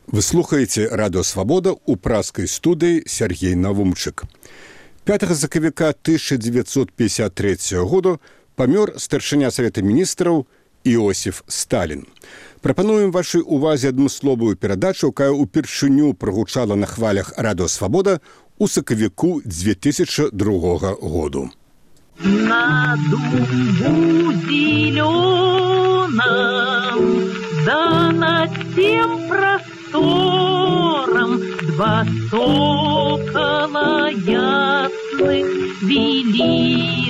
Вы слухаеце радыё Свабода ў пражскай студыі Сергей Навумчык. 5 сакавіка 1953 году памёр старшыня Савета міністраў Іосиф Сталін. Прапануем вашай увазе адмысловую перадачу, якая ўпершыню прагучала на хвалях радыё Свабода у сакавіку 2002 году. На дубу зелёном, да над тем простором два сокола ясных вели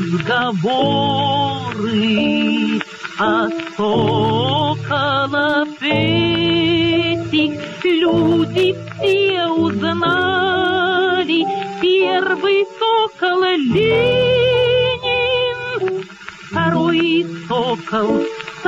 разговоры, а сокола этих люди все узнали. Первый сокол Ленин, второй сокол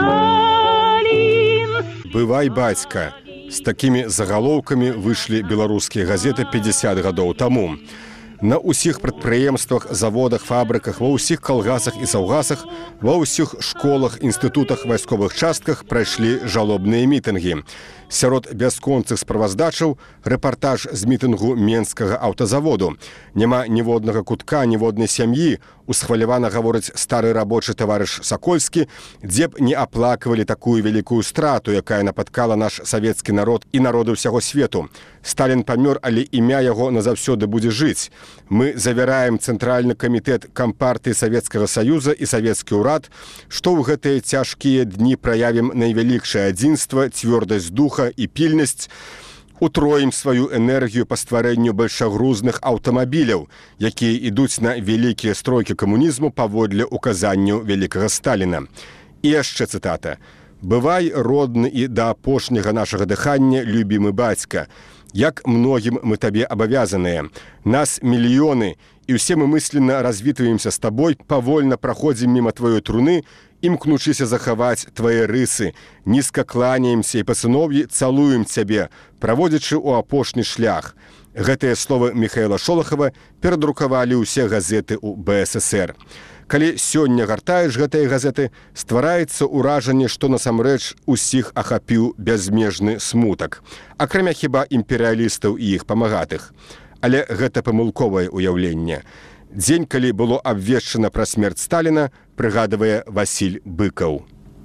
Сталин. «Бывай, бацька». З такімі загалоўкамі выйшлі беларускія газеты 50 гадоў таму. На ўсіх прадпрыемствах, заводах, фабрыках, ва ўсіх калгасах і саўгасах, ва ўсіх школах, інстытутах, вайсковых частках прайшлі жалобныя мітынгі. Сярод бясконцых справаздачаў рэпартаж з мітынгу Менскага аўтазаводу. Няма ніводнага кутка, ніводнай сям'і, усхвалявана гаворыць стары рабочы таварыш Сакольскі, дзе б не аплакавалі такую вялікую страту, якая напаткала наш савецкі народ і народы ўсяго свету. Сталін памёр, але імя яго назаўсёды будзе жыць. Мы завяраем Цэнтральны камітэт Кампартыі Савецкага Саюза і савецкі ўрад, што ў гэтыя цяжкія дні праявім найвялікшае адзінства, цвёрдасць духа і пільнасць, утроім сваю энергію па стварэнню большагрузных аўтамабіляў, якія ідуць на вялікія стройкі камунізму паводле указанняў вялікага Сталіна. І яшчэ цытата. «Бывай, родны і да апошняга нашага дыхання, любімы бацька. Як многім мы табе абавязаныя. Нас мільёны, і ўсе мы мысленно развітваемся з табой, павольна праходзім міма тваёй труны, імкнучыся захаваць твае рысы, нізка кланяемся і па сыноўі цалуем цябе, праводзячы ў апошні шлях». Гэтыя словы Михаила Шолахова перадрукавалі ўсе газеты ў БССР. Калі сёння гартаеш гэтыя газеты, ствараецца ўражанне, што насамрэч усіх ахапіў бязмежны смутак, акрамя хіба імперыялістаў і іх памагатых. Але гэта памылковае ўяўленне. Дзень, калі было абвешчана пра смерць Сталіна, прыгадывае Васіль Быкаў.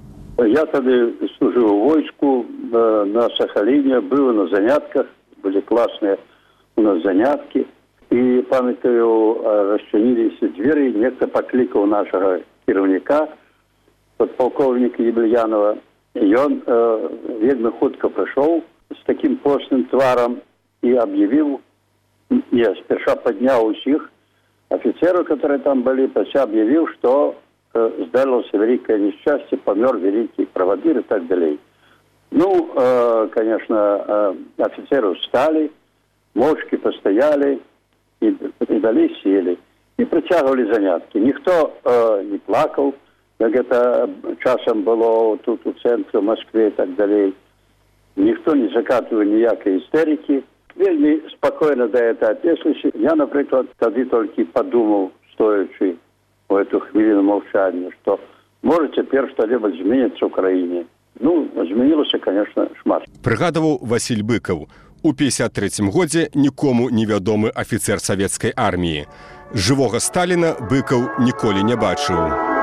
Я тады служыў у войску на Сахаліне, быў на занятках, былі класныя у нас заняткі. І, памятаю, расчыніліся дзверы, нехта паклікаў нашага кіраўніка, падпалкоўніка Ебельянова. Ён вельмі хутка прыйшоў з такім постным тварам і аб'явіў, спярша падняў усіх офіцераў, которые там былі, пасля аб'явіў, што здарылася вялікае несчасце, памёр вялікі правадыр і так далей. Ну, конечно, офіцеры усталі, мовчкі пастаялі, і далей сели, і працягвалі заняткі. Ніхто не плакаў, як гэта часам было тут у цэнтры, у Москве і так далей. Ніхто не закатываў ніякай істэрыкі. Вельмі спакойна да гэта аднесліся. Я, напрыклад, тады толькі падумаў, стоячы у эту хвіліну маўчання, што можа цяпер што-небудзь зменіцца ў краіне. Ну, змянілася, конечно, шмат. Прыгадываў Васіль Быкаў. У 1953 годзе нікому невядомы афіцэр савецкай арміі. Жывога Сталіна Быкаў ніколі не бачыў.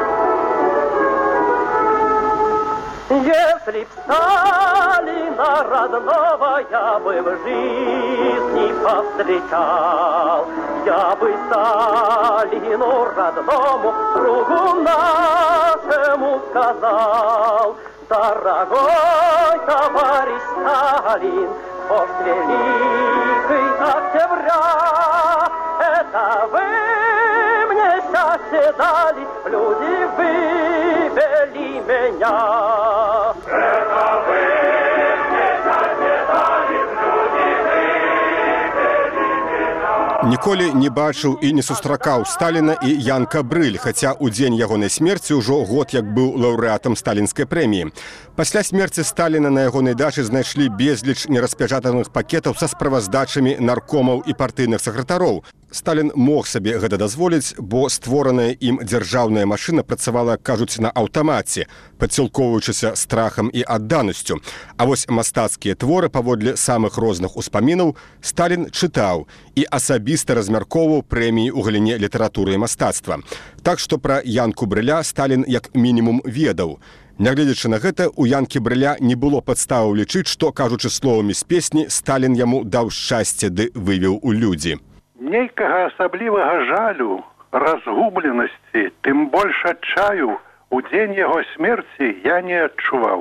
Если б Сталина родного я бы в жизни повстречал, я бы Сталину родному другу нашему сказал: дорогой товарищ Сталин, вождь великий октября, это вы мне счастье дали, люди вывели меня. Это вы мне счастье дали, люди вывели меня. Ніколі не бачыў і не сустракаў Сталіна і Янка Брыль, хаця ў дзень ягонай смерці ўжо год як быў лаўрэатам сталінскай прэміі. Пасля смерці Сталіна на ягонай дачы знайшлі безліч нераспячатаных пакетаў са справаздачамі наркомаў і партыйных сакратароў. Сталін мог сабе гэта дазволіць, бо створаная ім дзяржаўная машына працавала, кажуць, на аўтамаце, падсілкоўваючыся страхам і адданасцю. А вось мастацкія творы паводле самых розных успамінаў Сталін чытаў і асабіста размяркоўваў прэміі ў галіне літаратуры і мастацтва. Так што пра Янку Брыля Сталін як мінімум ведаў. Нягледзячы на гэта, у Янкі Брыля не было падставаў лічыць, што, кажучы словамі з песні, Сталін яму даў шчасце ды вывеў у людзі. Нейкага асаблівага жалю, разгубленасці, тым больш адчаю, у дзень яго смерці я не адчуваў.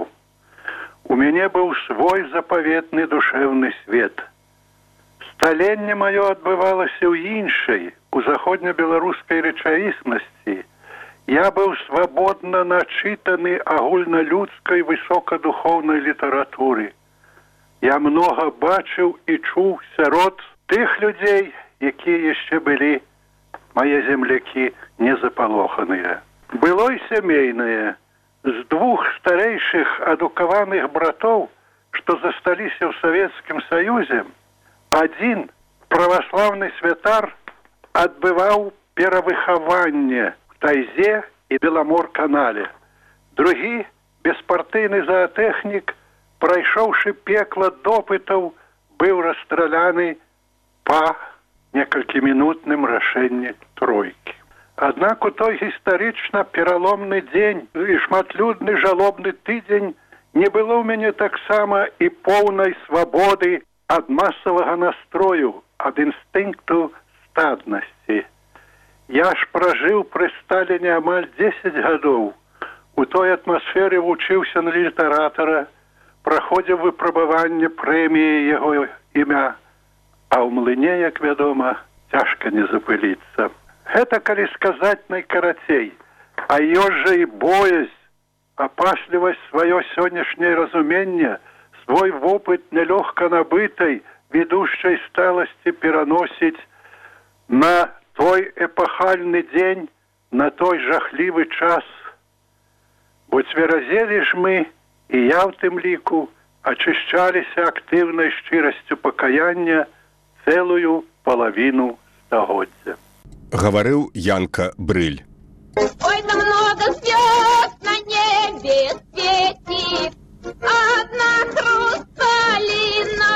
У мяне быў свой запаветны душэўны свет. Сталенне маё адбывалася ў іншай, у заходнебеларускай рэчаіснасці. Я быў свабодна начытаны агульналюдскай высокадухоўнай літаратуры. Я многа бачыў і чуў сярод тых людзей, якія яшчэ былі мае землякі незапалоханыя. Было і сямейнае. З двух старэйшых адукаваных братоў, што засталіся ў Савецкім Саюзе, адзін праваслаўны святар адбываў перавыхаванне в Тайзе і Беламор-канале. Другі, беспартыйны заатэхнік, прайшоўшы пекла допытаў, быў расстраляны па некалькімінутным рашэнні тройкі. Аднак у той гістарычна пераломны дзень і шматлюдны жалобны тыдзень не было ў мяне таксама і поўнай свабоды ад масавага настрою, ад інстынкту стаднасці. Я ж пражыў пры Сталіне амаль 10 гадоў. У той атмасферы вучыўся на літаратара, праходзіў выпрабаванне прэміі яго імя. А ў млыне, як вядома, цяжка не запыліцца. Гэта, калі сказаць найкарацей, а ёсць жа і боязь, апаслівасць сваё сённяшняе разуменне, свой вопыт нелёгка набытай, ведушчай сталасці пераносіць на той эпахальны дзень, на той жахлівы час. Бо цверазелі ж мы, і я ў тым ліку, ачышчаліся актыўнай шчырасцю пакаяння цэлую палавіну стагоддзя. Гаварыў Янка Брыль. Ой, да много звезд на небе светит, одна хрусталина,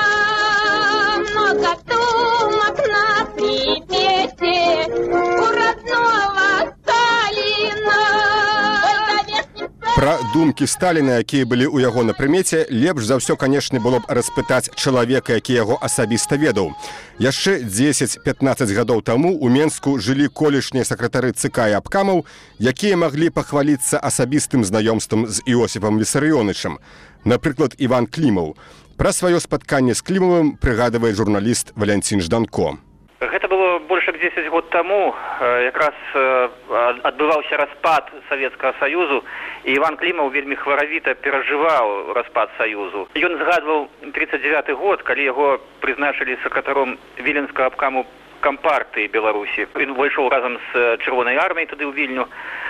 много думок на припете у родного Сталина. Пра думкі Сталіна, якія былі ў яго на прымеце, лепш за ўсё, канешне, было б распытаць чалавека, які яго асабіста ведаў. Яшчэ 10-15 гадоў таму ў Менску жылі колішнія сакратары ЦК і абкамаў, якія маглі пахваліцца асабістым знаёмствам з Іосіпам Вісарыёнычам. Напрыклад, Іван Клімаў. Пра сваё спатканне з Клімавым прыгадвае журналіст Валянцін Жданко. Гэта было больш як 10 год таму, якраз адбываўся распад Савецкага Саюзу, і Іван Клімаў вельмі хваравіта перажываў распад Саюзу. Ён згадваў 39 год, калі яго прызначылі сакратаром Віленскага абкаму Кампартыі Беларусі. Ён увайшоў разам з Чырвонай арміяй туды ў Вільню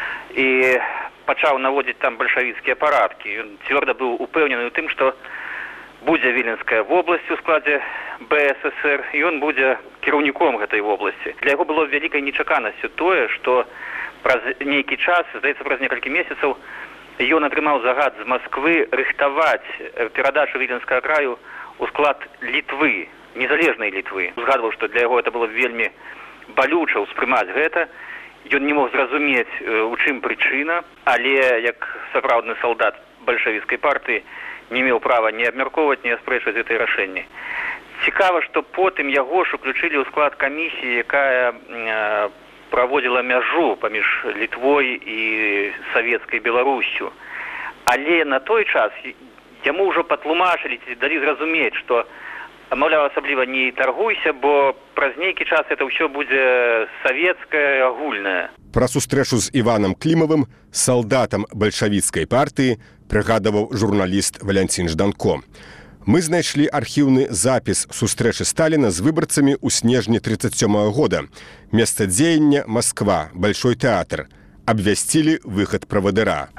і пачаў наводзіць там бальшавіцкія парадкі. Ён цвёрда быў упэўнены ў тым, што будзе Віленская вобласць у складзе БССР, і ён будзе кіраўніком гэтай вобласці. Для яго было вялікай нечаканасцю тое, што праз нейкі час, здаецца, праз некалькі месяцаў, ён атрымаў загад з Масквы рыхтаваць перадачу Віленскага краю у склад Літвы, незалежнай Літвы. Згадваў, што для яго это было вельмі балюча ўспрымаць гэта. Ён не мог зразумець, у чым прычына, але як сапраўдны салдат бальшавіцкай партыі не меў права ні абмяркоўваць, ні аспрэчваць гэтае рашэнне. Цікава, што потым яго ж уключылі ў склад камісіі, якая праводзіла мяжу паміж Літвой і савецкай Беларуссю. Але на той час яму ўжо патлумачылі, далі зразумець, што, маўляў, асабліва не таргуйся, бо праз нейкі час это ўсё будзе савецкае, агульнае. Пра сустрэчу з Іванам Клімавым, салдатам бальшавіцкай партыі, прыгадаваў журналіст Валянцін Жданко. Мы знайшлі архіўны запіс сустрэчы Сталіна з выбарцамі ў снежні 1937 года. Месца дзеяння – Масква, Большой тэатр. Абвясцілі выхад правадыра.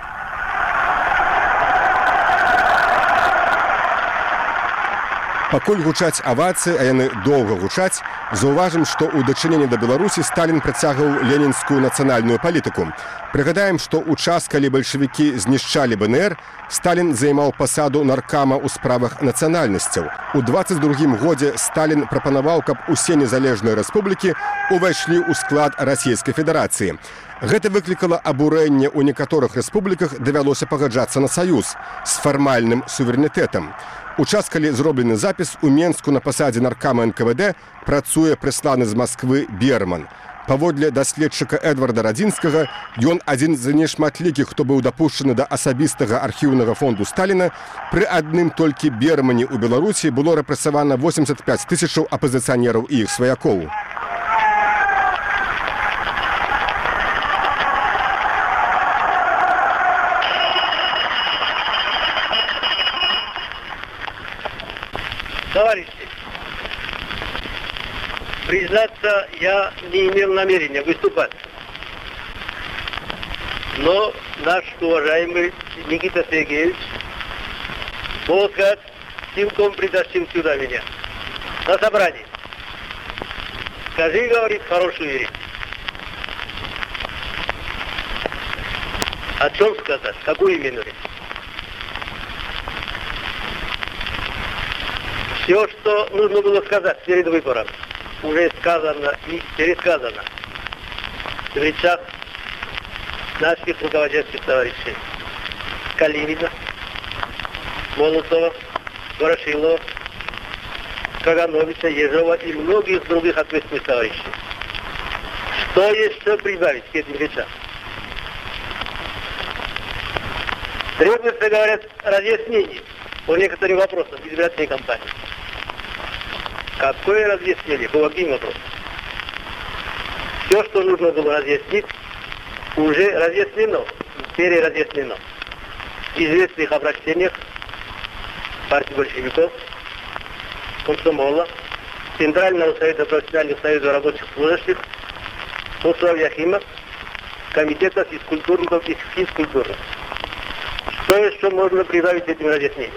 Пакуль гучаць авацыі, а яны доўга гучаць, заўважым, што ў дачыненні да Беларусі Сталін працягваў ленінскую нацыянальную палітыку. Прыгадаем, што ў час, калі бальшавікі знішчалі БНР, Сталін займаў пасаду наркама ў справах нацыянальнасцяў. У 22-м годзе Сталін прапанаваў, каб усе незалежныя рэспублікі увайшлі ў склад Расійскай Федэрацыі. Гэта выклікала абурэнне ў некаторых рэспубліках, давялося пагаджацца на саюз з фармальным суверэнітэтам. У час, калі зроблены запіс, у Менску на пасадзе наркама НКВД працуе прысланы з Масквы Берман. Паводле даследчыка Эдварда Радзінскага, ён адзін з нешматлікіх, хто быў дапушчаны да асабістага архіўнага фонду Сталіна. Пры адным толькі Бермане ў Беларусі было рэпрэсавана 85 тысячаў апазіцыянераў і іх сваякоў. Товарищи, признаться, я не имел намерения выступать. Но наш уважаемый Никита Сергеевич, можно сказать, силком притащил сюда меня, на собрание. Скажи, говорит, хорошую речь. О чем сказать? Какую именно речь? Все, что нужно было сказать перед выбором, уже сказано и пересказано в речах наших руководящих товарищей. Калинина, Молотова, Ворошилова, Кагановича, Ежова и многих других ответственных товарищей. Что еще прибавить к этим речам? Требуется, говорят, разъяснение по некоторым вопросам избирательной кампании. Какое разъяснение? По каким вопросам? Все, что нужно было разъяснить, уже разъяснено, переразъяснено. В известных обращениях партии большевиков, комсомола, Центрального совета профессиональных союзов рабочих служащих, Усов Яхимов, комитета физкультурников и физкультурных. Что еще можно прибавить этим разъяснениям?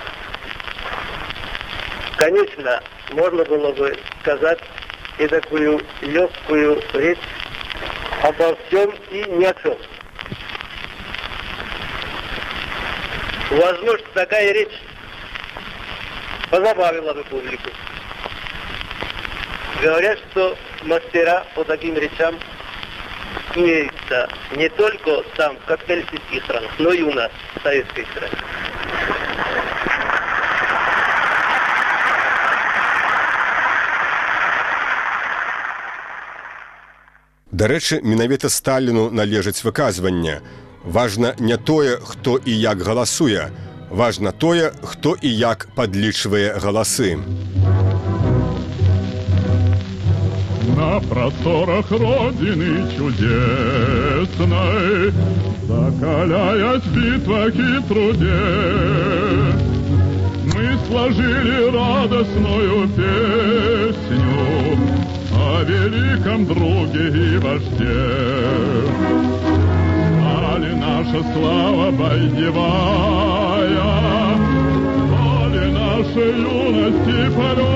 Конечно, можно было бы сказать и такую легкую речь обо всем и ни о чем. Возможно, такая речь позабавила бы публику. Говорят, что мастера по таким речам имеются не только там, в капиталистических странах, но и у нас, в советской стране. Дарэчы, менавіта Сталіну належыць выказванне. Важна не тое, хто і як галасуе. Важна тое, хто і як падлічвае галасы. На просторах Родины чудесной, закаляясь в битвах и труде, мы сложили радостную песню о великом друге и вожде. Стали наша слава боевая, стали нашей юности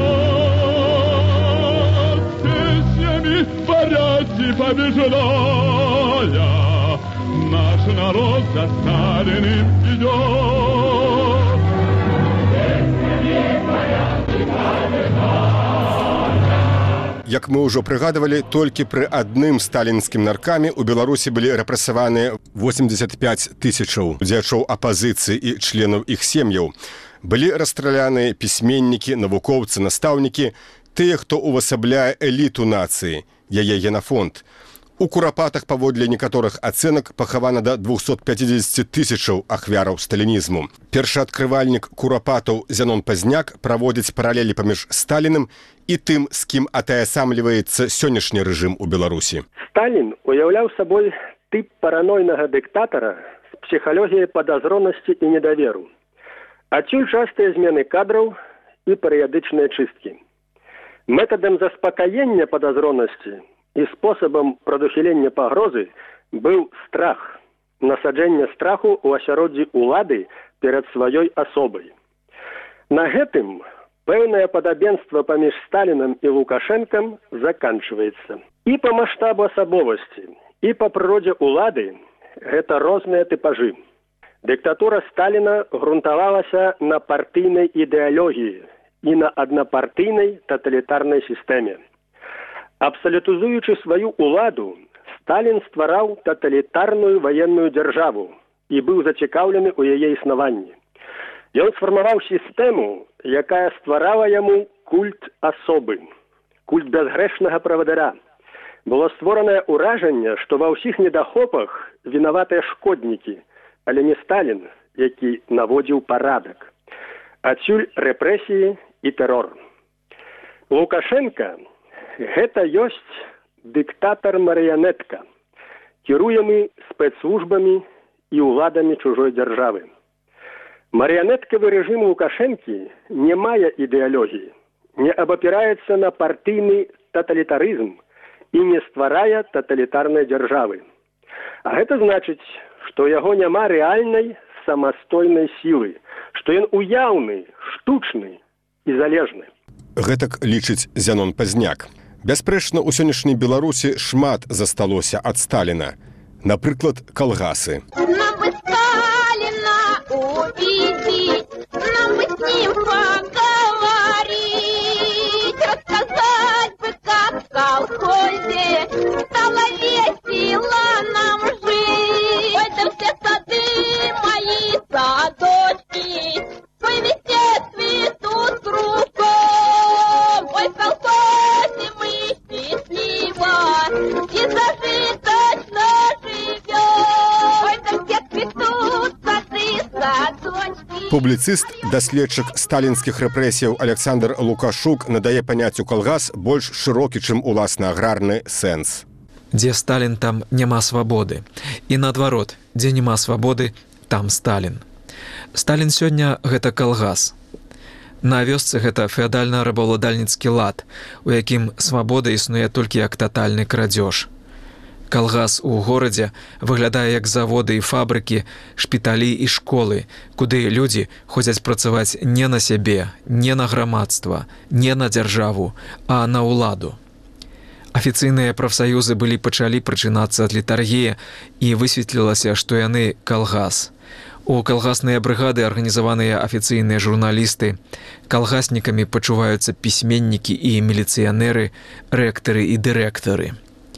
полет, песнями борясь и побеждая, наш народ за Сталиным идет. Песнями борясь и побеждая. Як мы ўжо прыгадывалі, толькі пры адным сталінскім наркаме ў Беларусі былі рэпрэсаваныя 85 тысячаў дзячоў апазіцыі і членаў іх сем'яў. Былі расстраляныя пісьменнікі, навукоўцы, настаўнікі, тыя, хто увасабляе эліту нацыі, яе генафонд. У Курапатах, паводле некаторых ацэнак, пахавана да 250 тысячаў ахвяраў сталінізму. Першаадкрывальнік Курапатаў Зянон Пазняк праводзіць паралелі паміж Сталіным і тым, з кім атаясамліваецца сённяшні рэжым у Беларусі. Сталін уяўляў сабой тып паранойнага дыктатара з псіхалогіяй падазронасці і недаверу. Адсюль частыя змены кадраў і перыядычныя чысткі. Метадам заспакаення падазронасці і спосабам прадухілення пагрозы быў страх, насаджэнне страху ў асяроддзі ўлады перад сваёй асобай. На гэтым пэўнае падабенства паміж Сталінам і Лукашэнкам заканчваецца. І па маштабу асабовасці, і па прыродзе ўлады гэта розныя тыпажы. Дыктатура Сталіна грунтавалася на партыйнай ідэалогіі і на аднапартыйнай таталітарнай сістэме. Абсалютызуючы сваю ўладу, Сталін ствараў таталітарную ваенную дзяржаву і быў зацікаўлены ў яе існаванні. Ён сфармаваў сістэму, якая стварала яму культ асобы, культ бязгрэшнага правадыра. Было створанае ўражанне, што ва ўсіх недахопах вінаватыя шкоднікі, але не Сталін, які наводзіў парадак. Адсюль рэпрэсіі і тэрор. Лукашенка – гэта ёсць дыктатар-марыянетка, кіруемы спецслужбамі і ўладамі чужой дзяржавы. Марыянеткавы рэжым Лукашэнкі не мае ідэалогіі, не абапіраецца на партыйны таталітарызм і не стварае таталітарнай дзяржавы. А гэта значыць, што яго няма рэальнай самастойнай сілы, што ён уяўны, штучны і залежны. Гэтак лічыць Зянон Пазняк. Бясспрэчна, у сённяшняй Беларусі шмат засталося ад Сталіна. Напрыклад, калгасы. Нам бы Сталина увидеть, нам бы с ним поговорить, рассказать бы, как в колхозе стало весело нам жить. Ой, да все сады мои садочки, ой, везде цветут кругом. Ой, в колхозе мы счастливо и зажиточно живем. Ой, да все цветут сады, садочки. Публіцыст, даследчык сталінскіх рэпрэсіяў Александр Лукашук надае паняццю калгас больш шырокі, чым уласна аграрны сэнс. Дзе Сталін, там няма свабоды. І наадварот, дзе няма свабоды, там Сталін. Сталін сёння – гэта калгас. На вёсцы гэта феадальна-рабаўладальніцкі лад, у якім свабода існуе толькі як татальны крадзеж. Калгас у горадзе выглядае як заводы і фабрыкі, шпіталі і школы, куды людзі ходзяць працаваць не на сябе, не на грамадства, не на дзяржаву, а на ўладу. Афіцыйныя прафсаюзы пачалі прачынацца ад літаргіі, і высветлілася, што яны калгас. У калгасныя брыгады арганізаваныя афіцыйныя журналісты, калгаснікамі пачуваюцца пісьменнікі і міліцыянеры, рэктары і дырэктары.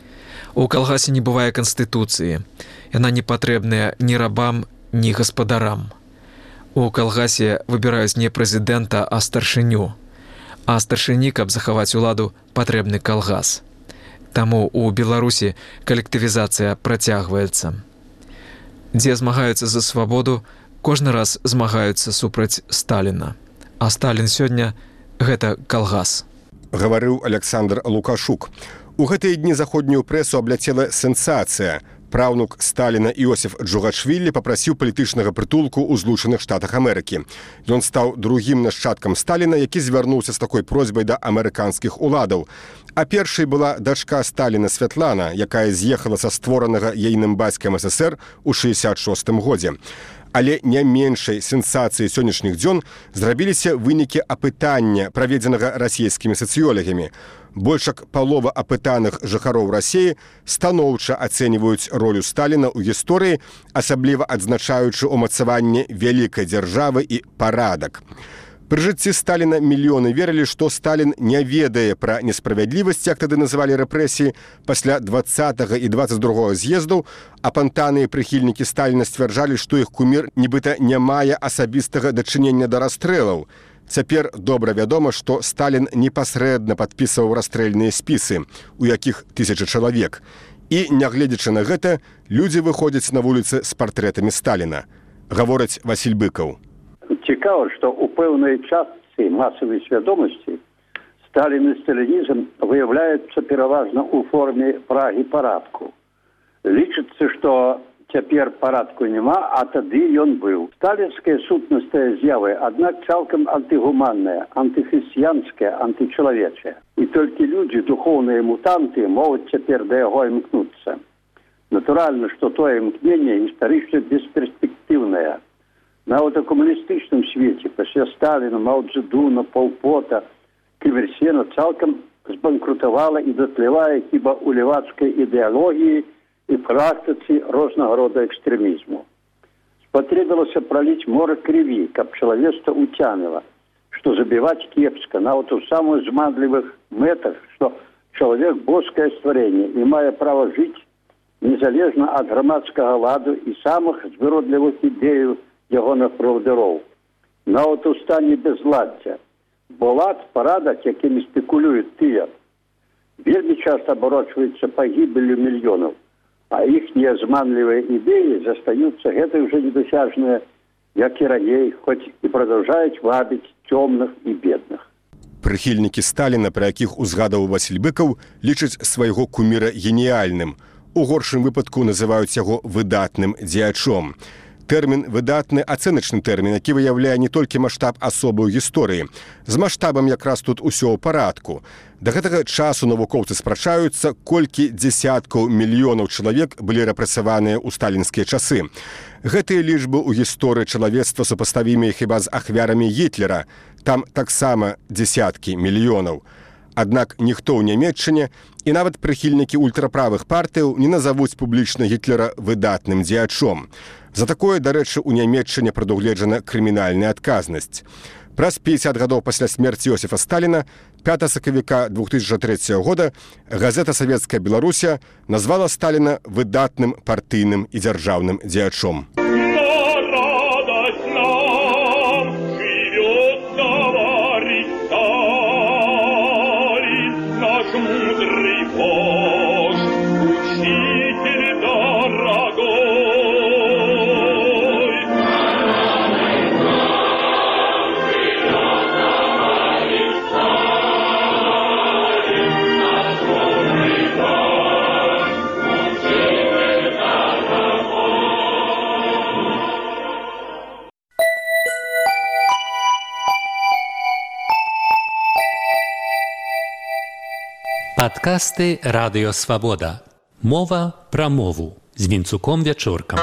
У калгасе не бывае канстытуцыі. Яна не патрэбная ні рабам, ні гаспадарам. У калгасе выбіраюць не прэзідэнта, а старшыню. А старшыні, каб захаваць уладу, патрэбны калгас. Таму у Беларусі калектывізацыя працягваецца. Дзе змагаюцца за свабоду, кожны раз змагаюцца супраць Сталіна. А Сталін сёння – гэта калгас. Гаварыў Александр Лукашук. У гэтыя дні заходнюю прэсу абляцела сенсацыя. Праўнук Сталіна Іосіф Джугашвілі папрасіў палітычнага прытулку ў Злучаных Штатах Амерыкі. Ён стаў другім нашчадкам Сталіна, які звярнуўся з такой просьбай да амерыканскіх уладаў. А першай была дачка Сталіна Святлана, якая з'ехала са створанага ейным бацькам СССР у 66-м годзе. Але не меншай сенсацыяй сённяшніх дзён зрабіліся вынікі апытання, праведзенага расійскімі сацыёлагамі. Больш як палова апытаных жыхароў Расіі станоўча ацэньваюць ролю Сталіна ў гісторыі, асабліва адзначаючы ўмацаванне вялікай дзяржавы і парадак. Пры жыцці Сталіна мільёны верылі, што Сталін не ведае пра несправядлівасць, як тады называлі рэпрэсіі. Пасля 20-го і 22-го з'ездаў апантаныя прыхільнікі Сталіна сцвярджалі, што іх кумір нібыта не мае асабістага дачынення да расстрэлаў. Цяпер добра вядома, што Сталін непасрэдна падпісваў расстрэльныя спісы, у якіх 1000 чалавек. І, нягледзячы на гэта, людзі выходзяць на вуліцы з партрэтамі Сталіна. Гаворыць Васіль Быкаў. Цікава, што ў пэўнай частцы масавай свядомасці Сталін і сталінізм выяўляюцца пераважна ў форме прагі парадку. Лічыцца, што цяпер парадку няма, а тады ён быў. Сталінская сутнасць тая з'явы, аднак цалкам антыгуманная, антыхрысціянская, антычалавечая. І толькі людзі, духоўныя мутанты, могуць цяпер да яго імкнуцца. Натуральна, што тое імкненне гістарычна бесперспектыўнае. Нават у камуністычным свеце пасля Сталіна, Мао Цзэдуна, Пол Пота, Кім Ір Сена цалкам збанкрутавала і датлявае хіба ў левацкай ідэалогіі і практыцы рознага рода экстрэмізму. Спатрэбілася праліць мора крыві, каб чалавецтва уцяміла, што забіваць кепска, нават у самых зманлівых мэтах, што чалавек боскае стварэнне і мае права жыць незалежна ад грамадскага ладу і самых звыродлівых ідэяў ягоных правадыроў. Нават у стане безладдзя. Бо лад, парадак, якімі спекулююць тыя, вельмі часта абарочваюцца пагібеллю мільёнаў, а іхнія зманлівыя ідэі застаюцца гэтай уже недосяжныя, як і раней, хоць і прадаўжаюць вабіць цёмных і бедных. Прыхільнікі Сталіна, пра якіх узгадаў Васіль Быкаў, лічаць свайго куміра геніяльным. У горшым выпадку называюць яго выдатным дзеячом. Тэрмін «выдатны» – ацэначны тэрмін, які выяўляе не толькі маштаб асобы ў гісторыі. З маштабам якраз тут усё ў парадку. Да гэтага часу навукоўцы спрачаюцца, колькі дзесяткаў мільёнаў чалавек былі рэпрэсаваныя ў сталінскія часы. Гэтыя лічбы ў гісторыі чалавецтва супаставімыя хіба з ахвярамі Гітлера. Там таксама дзесяткі мільёнаў. Аднак ніхто ў Нямецчыне і нават прыхільнікі ультраправых партыяў не назавуць публічна Гітлера выдатным дзеячом. За такое, дарэчы, у Нямецчыне прадугледжана крымінальная адказнасць. Праз 50 гадоў пасля смерці Йосіфа Сталіна 5 сакавіка 2003 года газета «Савецкая Беларуся» назвала Сталіна выдатным партыйным і дзяржаўным дзеячом. Падкасты «Радыё Свабода». Мова пра мову з Вінцуком Вячоркам.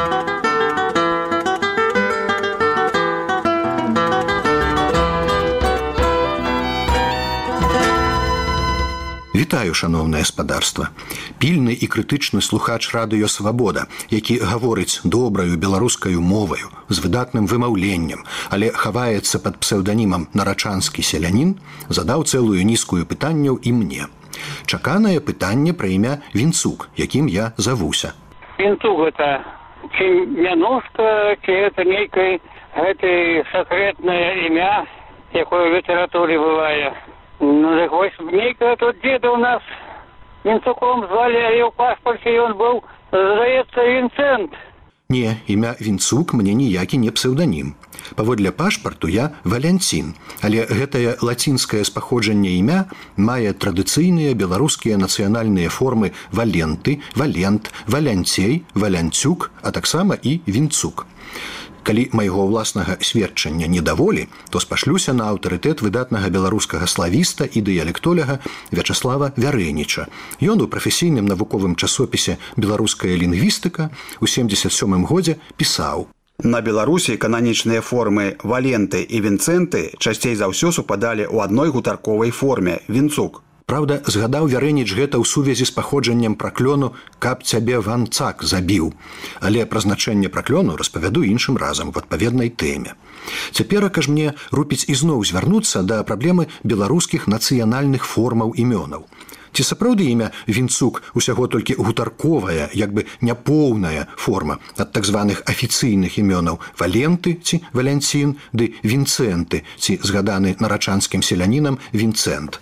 Вітаю, шаноўнае спадарства. Пільны і крытычны слухач радыё «Свабода», які гаворыць добраю беларускаю моваю, з выдатным вымаўленнем, але хаваецца пад псеўданімам «Нарачанскі селянін», задаў цэлую нізкую пытанняў і мне. Чаканае пытанне пра імя Вінцук, якім я завуся. Вінцук гэта ці мянушка, ці гэта нейкае гэта сакрэтнае імя, якое ў літаратуры бывае. Ну, так вось нейкае тут дзеда ў нас Вінцуком звалі, але ў пашпарце ён быў, здаецца, Вінцэнт. Не, імя Вінцук мне ніякі не псеўданім. Паводле пашпарту я Валянцін, але гэтае лацінскае спаходжанне імя мае традыцыйныя беларускія нацыянальныя формы Валенты, Валент, Валянцей, Валянцюк, а таксама і Вінцук. Калі майго ўласнага сведчання не даволі, то спашлюся на аўтарытэт выдатнага беларускага славіста і дыялектоляга Вячаслава Вярэніча. Ён у прафесійным навуковым часопісе «Беларуская лінгвістыка» у 1977 годзе пісаў: На Беларусі кананічныя формы «Валенты» і «Вінцэнты» часцей за ўсё супадалі ў адной гутарковай форме «Вінцук». Праўда, згадаў Вярэніч гэта ў сувязі з паходжаннем праклёну «Каб цябе Ванцак забіў». Але пра значэнне праклёну распавяду іншым разам в адпаведнай тэме. Цяперака ж мне рупіць ізноў звярнуцца да праблемы беларускіх нацыянальных формаў імёнаў. Ці сапраўды імя Вінцук усяго толькі гутарковая, як бы няпоўная форма ад так званых афіцыйных імёнаў Валенты ці Валянцін ды Вінцэнты ці згаданы нарачанскім селянінам Вінцэнт.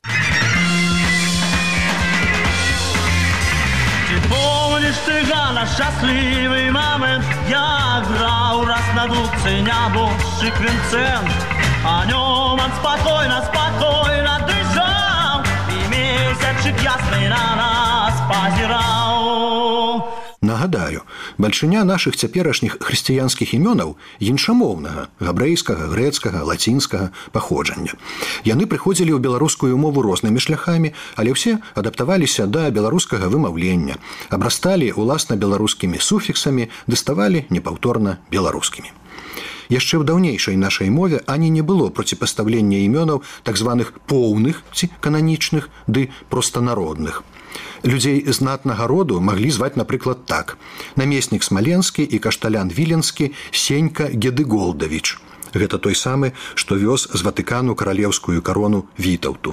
Счастливый момент, я грал раз на дудце нябожчик Винцент, о нем он спокойно дышал, и месячик ясный на нас позирал. Нагадаю, бальшыня нашых цяперашніх хрысціянскіх імёнаў іншамоўнага, габрэйскага, грэцкага, лацінскага паходжання. Яны прыходзілі ў беларускую мову рознымі шляхамі, але ўсе адаптаваліся да беларускага вымаўлення, абрасталі ўласна беларускімі суфіксамі, ды ставалі непаўторна беларускімі. Яшчэ ў даўнейшай нашай мове ані не было проціпастаўлення імёнаў так званых поўных ці кананічных ды простанародных. Людзей знатнага роду маглі зваць, напрыклад, так: намеснік Смаленскі і кашталян Віленскі Сенька Гедыголдавіч. Гэта той самы, што вёз з Ватыкану каралеўскую карону Вітаўту.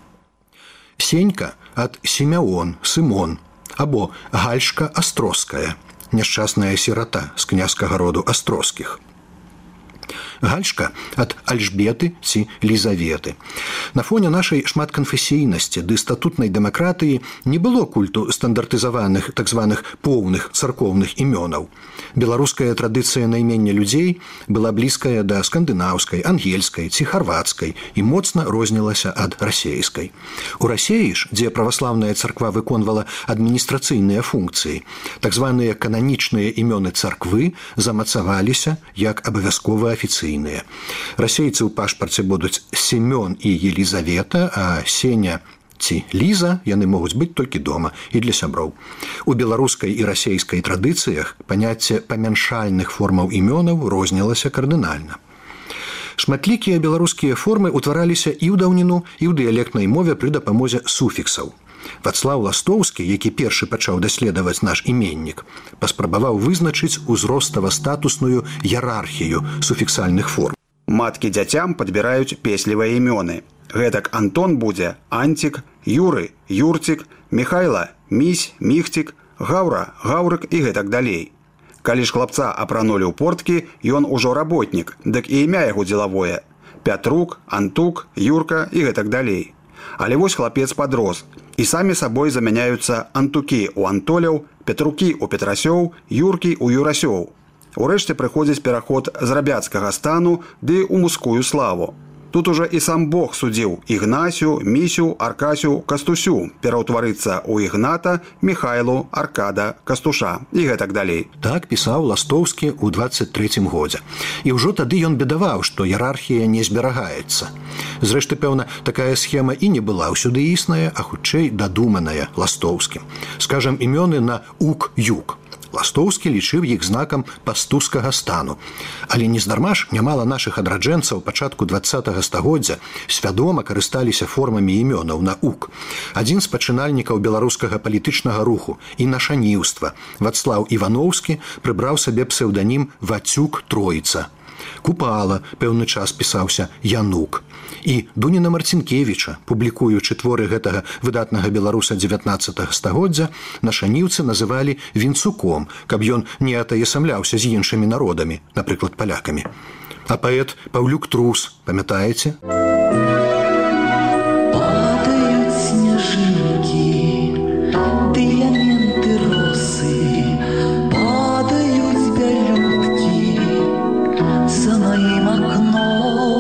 Сенька ад Сімеон, Сымон, або Гальшка Астроская, няшчасная сірата з князькага роду Астроскіх. Гальшка ад Альжбеты ці Лізаветы. На фоне нашай шматканфесійнасці ды статутнай дэмакратыі не было культу стандартызаваных так званых поўных царкоўных імёнаў. Беларуская традыцыя наймення людзей была блізкая да скандынаўскай, ангельскай ці харвацкай і моцна рознілася ад расейскай. У Расеі ж, дзе праваслаўная царква выконвала адміністрацыйныя функцыі, так званыя кананічныя імёны царквы замацаваліся як абавязкова афіцыйныя. Расейцы ў пашпарце будуць Семён і Елізавета, а Сеня ці Ліза яны могуць быць толькі дома і для сяброў. У беларускай і расейскай традыцыях паняцце памяншальных формаў імёнаў рознілася кардынальна. Шматлікія беларускія формы ўтвараліся і ў даўніну, і ў дыялектнай мове пры дапамозе суфіксаў. Вацлаў Ластоўскі, які першы пачаў даследаваць наш іменнік, паспрабаваў вызначыць узростава-статусную іерархію суфіксальных форм. Маткі дзяцям падбіраюць песлівыя імёны. Гэтак Антон будзе Антик, Юры – Юрцік, Михайла – Місь, Міхцік, Гаўра – Гаўрык і гэтак далей. Калі ж хлапца апранулі ў порткі, ён ужо работнік, дык і імя яго дзелавое – Пятрук, Антук, Юрка і гэтак далей. Але вось хлапец падрос, і самі сабой замяняюцца Антукі ў Антоляў, Петрукі ў Петрасёў, Юркі ў Юрасёў. Урэшце прыходзіць пераход з рабяцкага стану ды ў мужскую славу. Тут уже і сам Бог судзіў Ігнасю, Місю, Аркасю, Кастусю пераўтварыцца ў Ігната, Михайлу, Аркада, Кастуша і гэтак далей. Так пісаў Ластоўскі ў 23-м годзе. І ўжо тады ён бедаваў, што іерархія не зберагаецца. Зрэшты, пэўна, такая схема і не была ўсюды існая, а хутчэй дадуманая Ластоўскім. Скажам, імёны на ук-юк. Ластоўскі лічыў іх знакам пастускага стану. Але нездарма ж нямала нашых адраджэнцаў пачатку 20-го стагоддзя свядома карысталіся формамі імёнаў на ук. Адзін з пачынальнікаў беларускага палітычнага руху і нашаніўства, Вацлаў Івановскі, прыбраў сабе псеўданім Вацюк Троіца. Купала пэўны час пісаўся Янук. І Дуніна Марцінкевіча, публікуючы творы гэтага выдатнага беларуса 19-го стагоддзя, нашаніўцы называлі Вінцуком, каб ён не атаясамляўся з іншымі народамі, напрыклад, палякамі. А паэт Паўлюк Трус, памятаеце? Падаюць сняжынкі, дыяменты росы, падаюць бялюткі за маім акном.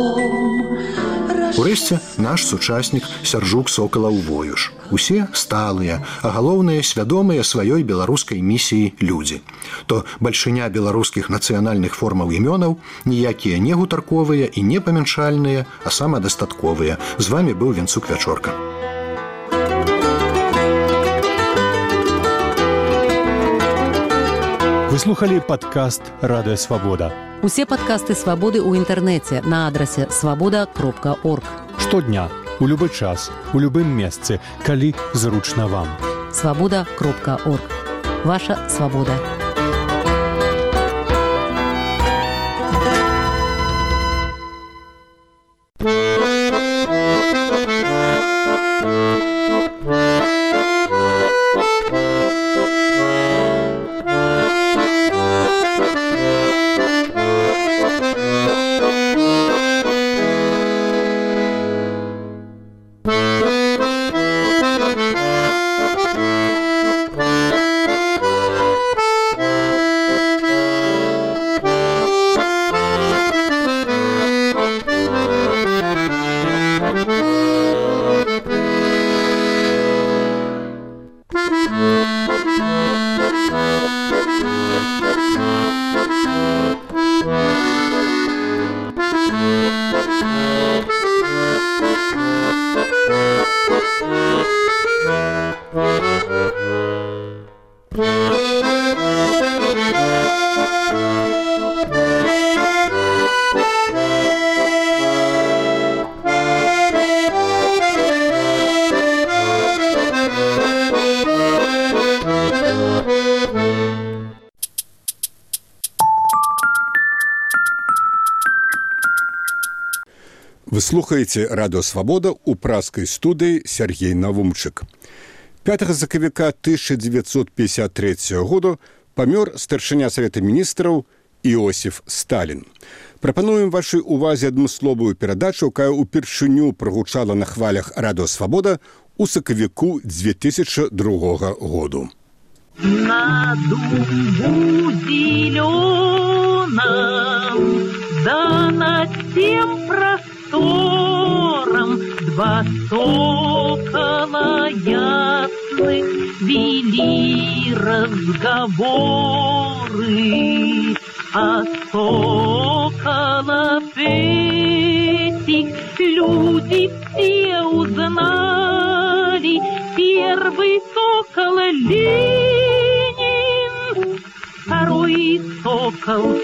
Урэшце, наш сучаснік Сяржук Сокалаў-Воюш. Усе сталыя, а галоўныя свядомыя сваёй беларускай місіі людзі. То бальшыня беларускіх нацыянальных формаў імёнаў ніякія не гутарковыя і не памяншальныя, а самадастатковыя. З вамі быў Вінцук Вячорка. Вы слухали падкаст «Радыё Свабода». Усе падкасты «Свабоды» ў інтэрнэце на адрасе свабода.орг. Штодня, у любы час, у любым месцы, калі зручна вам. Свабода.орг. Ваша свабода. Вы слухаеце радыё «Свабода» ў пражскай студыі Сергей Навумчык. 5 сакавіка 1953 году памёр старшыня Савета міністраў Іосіф Сталін. Прапануем вашай увазе адмысловую перадачу, якая ўпершыню прагучала на хвалях радыё «Свабода» у сакавіку 2002 году. На дубу зелёном, да над тем простором два сокола ясных вели разговоры. А соколов этих люди все узнали. Первый сокол Ленин, второй сокол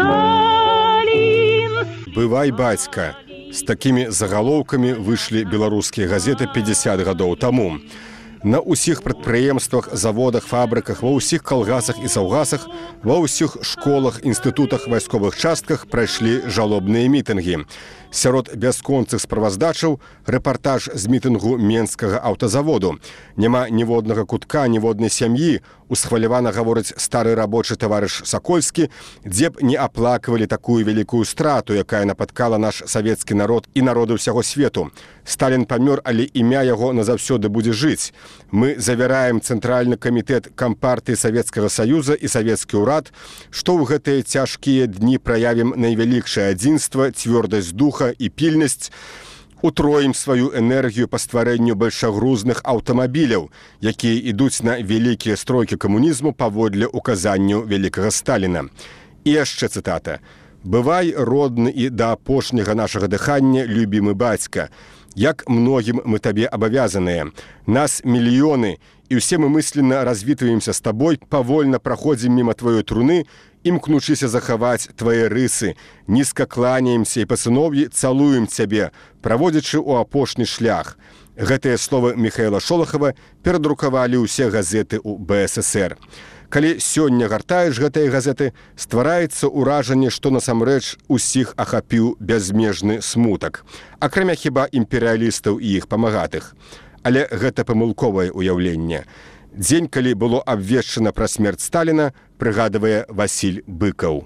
Сталин. «Бывай, бацька». С такими заголовками вышли беларускія газеты 50 гадоў таму. На ўсіх прадпрыемствах, заводах, фабрыках, ва ўсіх калгасах і саўгасах, ва ўсіх школах, інстытутах, вайсковых частках прайшлі жалобныя мітынгі. Сярод бясконцых справаздачаў рэпартаж з мітынгу Менскага аўтазаводу. Няма ніводнага кутка, ніводнай сям'і, усхвалявана гаворыць стары рабочы таварыш Сакольскі, дзе б не аплаквалі такую вялікую страту, якая напаткала наш савецкі народ і народы ўсяго свету. Сталін памёр, але імя яго назаўсёды будзе жыць. Мы завяраем Цэнтральны камітэт Кампартыі Савецкага Саюза і савецкі ўрад, што ў гэтыя цяжкія дні праявім найвялікшае адзінства, цвёрдасць духа і пільнасць, утроім сваю энергію па стварэнню большагрузных аўтамабіляў, якія ідуць на вялікія стройкі камунізму паводле указанняў вялікага Сталіна. І яшчэ цытата. «Бывай, родны і да апошняга нашага дыхання, любімы бацька. Як многім мы табе абавязаныя. Нас мільёны, і ўсе мы мысленно развітваемся з табой, павольна праходзім міма тваёй труны, імкнучыся захаваць твае рысы. Нізка кланяемся і па сыноўі цалуем цябе, праводзячы ў апошні шлях». Гэтыя словы Михаила Шолахова перадрукавалі ўсе газеты ў БССР. Калі сёння гартаеш гэтыя газеты, ствараецца ўражанне, што насамрэч усіх ахапіў бязмежны смутак, акрамя хіба імперыялістаў і іх памагатых. Але гэта памылковае ўяўленне. Дзень, калі было абвешчана пра смерць Сталіна, прыгадывае Васіль Быкаў.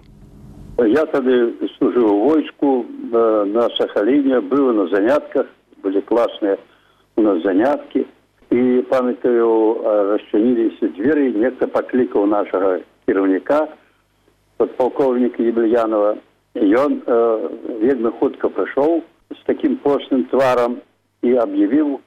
Я тады служыў у войску на Сахаліне, быў на занятках, былі класныя у нас заняткі. І, памятаю, расчыніліся дзверы, нехта паклікаў нашага кіраўніка, падпалкоўніка Ебельянова. Ён вельмі хутка прыйшоў з такім постным тварам і аб'явіў,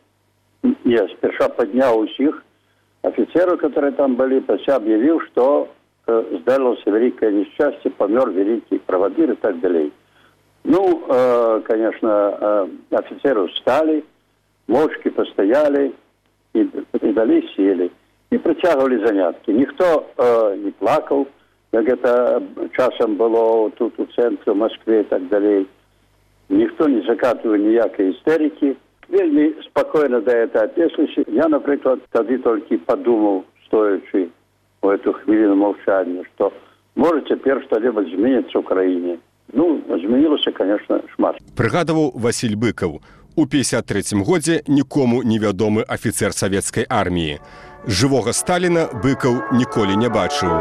спярша падняў усіх афіцераў, которые там былі, пасля аб'явіў, што здарылася вялікае несчасце, памёр вялікі правадыр і так далей. Ну, конечно, афіцеры ўсталі, мовчкі пастаялі, і далі сели, і працягвалі заняткі. Ніхто не плакаў, як гэта часам было тут у цэнтры, у Москве і так далей. Ніхто не закатываў ніякай істэрыкі. Вельмі спакойна да гэта аднесліся. Я, напрыклад, тады толькі падумаў, стоячы у эту хвіліну маўчання, што можа цяпер што-небудзь зменіцца ў краіне. Ну, змянілася, конечно, шмат. Прыгадываў Васіль Быкаў. У 1953 годзе нікому невядомы афіцер савецкай арміі. Жывога Сталіна Быкаў ніколі не бачыў.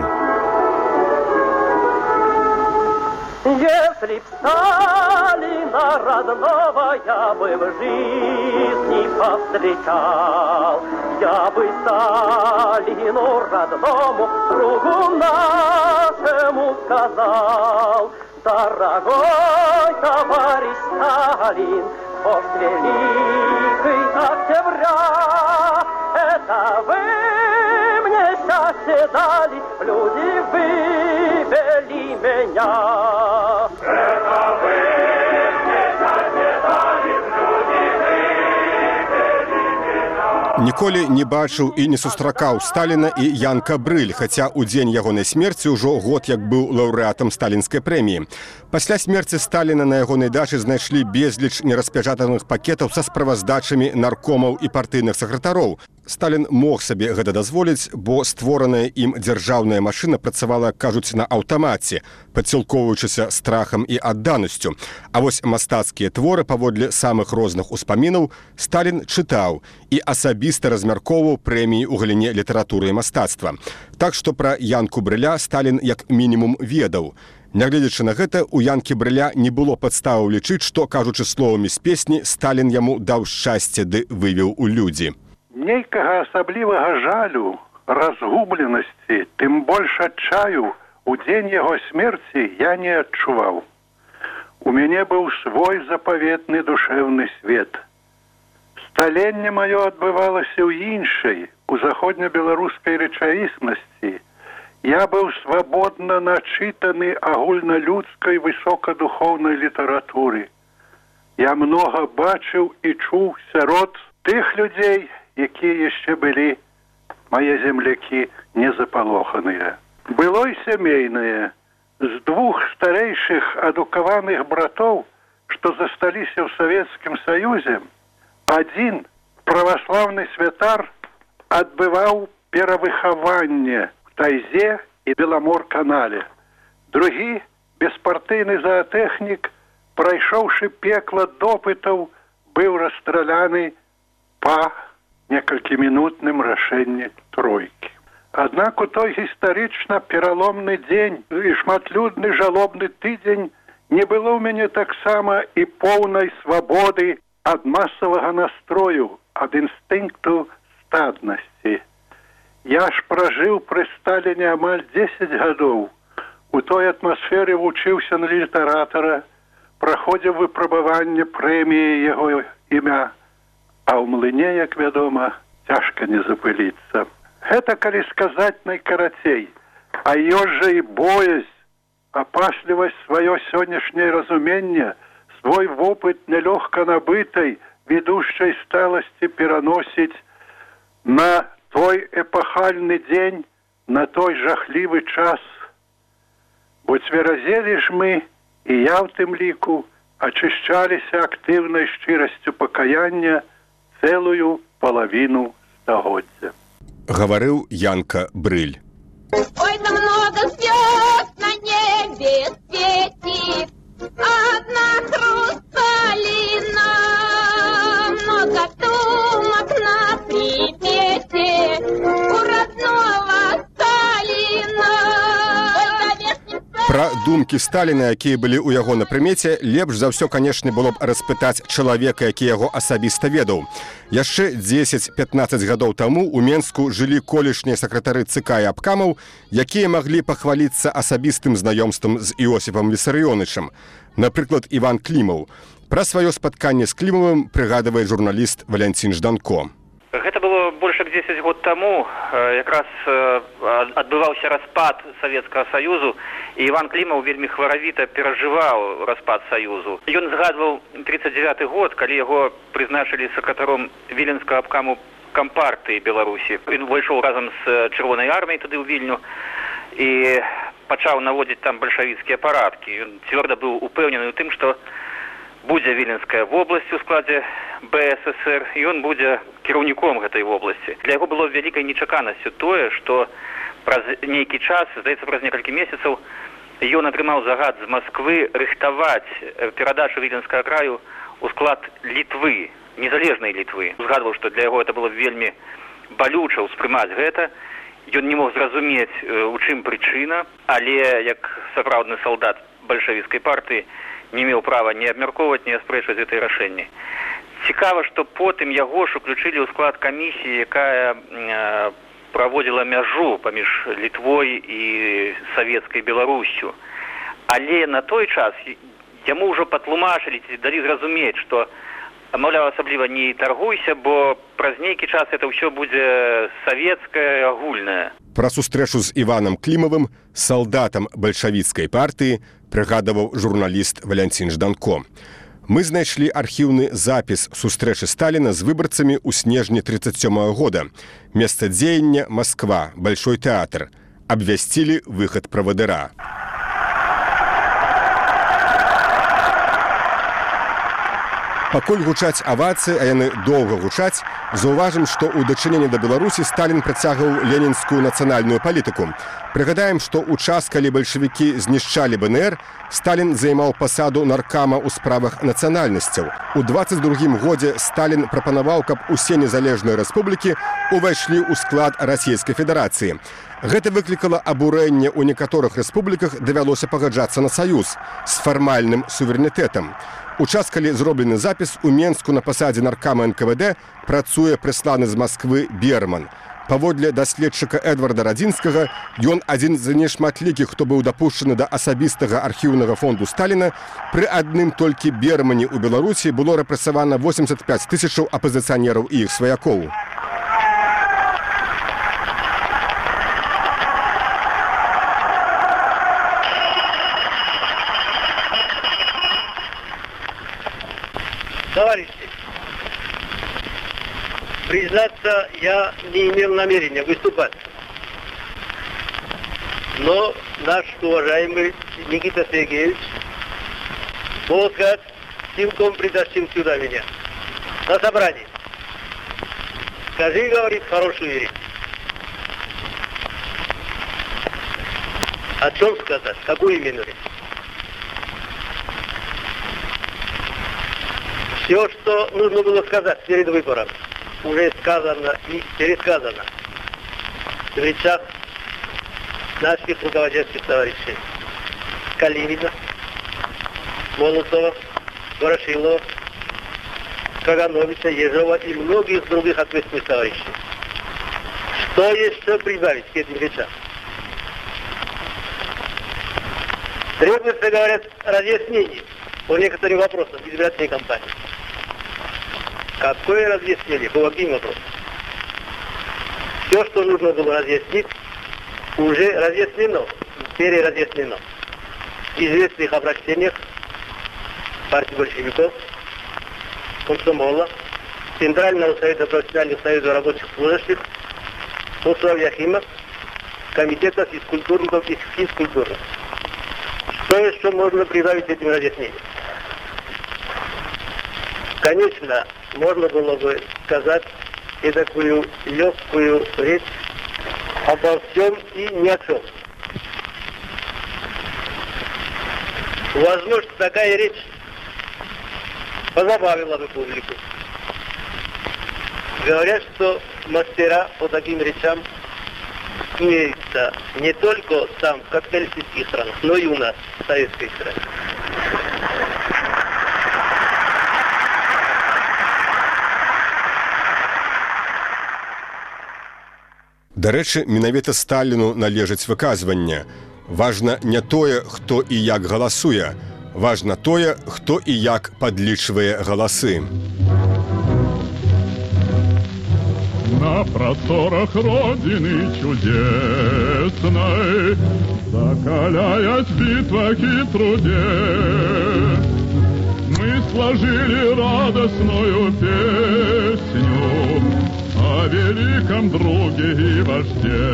Если б Сталина родного я бы в жизни повстречал, я бы Сталину родному другу нашему сказал: дорогой товарищ Сталин, вождь великий октября, это вы мне счастье дали, люди вывели меня. Это вы мне счастье дали, люди вывели меня. Ніколі не бачыў і не сустракаў Сталіна і Янка Брыль, хаця ў дзень ягонай смерці ўжо год як быў лаўрэатам сталінскай прэміі. Пасля смерці Сталіна на ягонай дачы знайшлі безліч нераспячатаных пакетаў са справаздачамі наркомаў і партыйных сакратароў. Сталін мог сабе гэта дазволіць, бо створаная ім дзяржаўная машына працавала, кажуць, на аўтамаце, падсілкоўваючыся страхам і адданасцю. А вось мастацкія творы паводле самых розных успамінаў Сталін чытаў і асабіста размяркоўваў прэміі ў галіне літаратуры і мастацтва. Так што пра Янку Брыля Сталін як мінімум ведаў. Нягледзячы на гэта, у Янкі Брыля не было падставаў лічыць, што, кажучы словамі з песні, Сталін яму даў шчасце ды вывеў у людзі. Нейкага асаблівага жалю, разгубленасці, тым больш адчаю, у дзень яго смерці я не адчуваў. У мяне быў свой запаветны душэўны свет. Сталенне маё адбывалася ў іншай, у заходнебеларускай рэчаіснасці. Я быў свабодна начытаны агульналюдскай высокадухоўнай літаратуры. Я многа бачыў і чуў сярод тых людзей, якія яшчэ былі мае землякі незапалоханыя. Было і сямейнае. З двух старэйшых адукаваных братоў, што засталіся ў Савецкім Саюзе, адзін праваслаўны святар адбываў перавыхаванне в Тайзе і Беламор-канале. Другі, беспартыйны заатэхнік, прайшоўшы пекла допытаў, быў расстраляны па некалькімінутным рашэнні тройкі. Аднак у той гістарычна пераломны дзень і шматлюдны жалобны тыдзень не было ў мяне таксама і поўнай свабоды ад масавага настрою, ад інстынкту стаднасці. Я ж пражыў пры Сталіне амаль 10 гадоў. У той атмасферы вучыўся на літаратара, праходзіў выпрабаванне прэміі яго імя. А ў млыне, як вядома, цяжка не запыліцца. Гэта, калі сказаць найкарацей, а ёжа і боязь, апаслівасць сваё сённяшняе разуменне, свой вопыт нелёгка набытай, ведушчай сталасці пераносіць на той эпахальны дзень, на той жахлівы час. Бо цверазелі ж мы, і я ў тым ліку, ачышчаліся актыўнай шчырасцю пакаяння цэлую палавіну стагоддзя. Гаварыў Янка Брыль. Ой, да много звезд на небе светит, одна хрусталина, много думок на Припяти у родного Сталина. Пра думкі Сталіна, якія былі ў яго на прымеце, лепш за ўсё, канешне, было б распытаць чалавека, які яго асабіста ведаў. Яшчэ 10-15 гадоў таму ў Менску жылі колішнія сакратары ЦК і абкамаў, якія маглі пахваліцца асабістым знаёмствам з Іосіпам Вісарыёнычам. Напрыклад, Іван Клімаў. Пра сваё спатканне з Клімавым прыгадвае журналіст Валянцін Жданко. Гэта было больш як 10 год таму, якраз адбываўся распад Савецкага Саюзу, і Іван Клімаў вельмі хваравіта перажываў распад Саюзу. Ён згадваў 39 год, калі яго прызначылі сакратаром Віленскага абкаму кампартыі Беларусі. Ён увайшоў разам з Чырвонай арміяй туды ў Вільню і пачаў наводзіць там бальшавіцкія парадкі. Ён цвёрда быў упэўнены ў тым, што будзе Віленская вобласць у складзе БССР, і ён будзе кіраўніком гэтай вобласці. Для яго было вялікай нечаканасцю тое, што праз нейкі час, здаецца, праз некалькі месяцаў, ён атрымаў загад з Масквы рыхтаваць перадачу Віленскага краю у склад Літвы, незалежнай Літвы. Згадваў, што для яго это было вельмі балюча ўспрымаць гэта. Ён не мог зразумець, у чым прычына, але як сапраўдны салдат бальшавіцкай партыі не меў права ні абмяркоўваць, ні аспрэчваць гэтае рашэнне. Цікава, што потым яго ж уключылі ў склад камісіі, якая праводзіла мяжу паміж Літвой і савецкай Беларуссю. Але на той час яму ўжо патлумачылі, далі зразумець, што, маўляў, асабліва не таргуйся, бо праз нейкі час это ўсё будзе савецкае, агульнае. Пра сустрэчу з Іванам Клімавым, салдатам бальшавіцкай партыі, прыгадаваў журналіст Валянцін Жданко. Мы знайшлі архіўны запіс сустрэчы Сталіна з выбарцамі ў снежні 1937 года. Месца дзеяння Москва, Большой тэатр. Абвясцілі выхад правадыра. Пакуль гучаць авацыі, а яны доўга гучаць, заўважым, што ў дачыненні да Беларусі Сталін працягваў ленінскую нацыянальную палітыку. Прыгадаем, што ў час, калі бальшавікі знішчалі БНР, Сталін займаў пасаду наркама ў справах нацыянальнасцяў. У 22-м годзе Сталін прапанаваў, каб усе незалежныя рэспублікі увайшлі ў склад Расійскай Федэрацыі. Гэта выклікала абурэнне ў некаторых рэспубліках, давялося пагаджацца на саюз з фармальным суверэнітэтам. У час, калі зроблены запіс, у Менску на пасадзе наркама НКВД працуе прысланы з Масквы Берман. Паводле даследчыка Эдварда Радзінскага, ён адзін з нешматлікіх, хто быў дапушчаны да асабістага архіўнага фонду Сталіна. Пры адным толькі Бермане ў Беларусі было рэпрэсавана 85 000 апазіцыянераў і іх сваякоў. Товарищи, признаться, я не имел намерения выступать. Но наш уважаемый Никита Сергеевич, можно сказать, силком притащил сюда меня, на собрание. Скажи, говорит, хорошую речь. О чем сказать? Какую именно речь? Все, что нужно было сказать перед выбором, уже сказано и пересказано в речах наших руководящих товарищей. Калинина, Молотова, Ворошилова, Кагановича, Ежова и многих других ответственных товарищей. Что еще прибавить к этим речам? Требуется, говорят, разъяснение по некоторым вопросам избирательной кампании. Какое разъяснение? По каким вопросам? Все, что нужно было разъяснить, уже разъяснено, переразъяснено. В известных обращениях партии большевиков, комсомола, Центрального совета профессиональных союзов рабочих служащих, Яхима, комитета физкультурников и физкультурных. Что еще можно прибавить этим разъяснениям? Конечно, можно было бы сказать и такую легкую речь обо всем и ни о чем. Возможно, такая речь позабавила бы публику. Говорят, что мастера по таким речам имеются не только там, в капиталистических странах, но и у нас, в советской стране. Дарэчы, менавіта Сталіну належыць выказванне. Важна не тое, хто і як галасуе. Важна тое, хто і як падлічвае галасы. На просторах Родины чудесной, закаляясь в битвах и труде, мы сложили радостную песню о великом друге и вожде.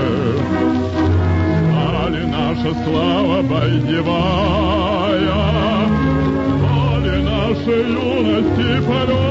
Стали наша слава боевая, стали нашей юности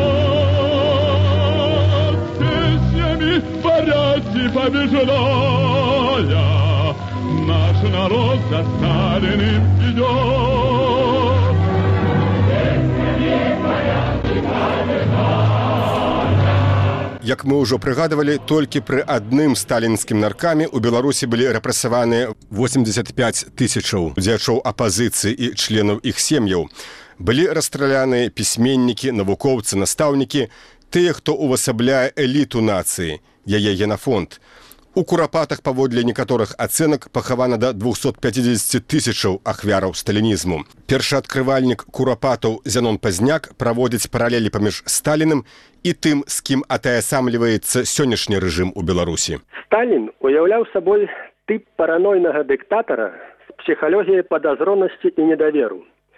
полет, песнями борясь и побеждая, наш народ за Сталиным идет. Песнями борясь и побеждая. Як мы ўжо прыгадывалі, толькі пры адным сталінскім наркаме ў Беларусі былі рэпрэсаваныя 85 000 дзячоў апазіцыі і членаў іх сем'яў. Былі расстраляныя пісьменнікі, навукоўцы, настаўнікі, тыя, хто увасабляе эліту нацыі, яе генафонд. У Курапатах, паводле некаторых ацэнак, пахавана да 250 000 ахвяраў сталінізму. Першаадкрывальнік Курапатаў Зянон Пазняк праводзіць паралелі паміж Сталіным і тым, з кім атаясамліваецца сённяшні рэжым у Беларусі. Сталін уяўляў сабой тып паранойнага дыктатара з псіхалогіяй падазронасці і недаверу.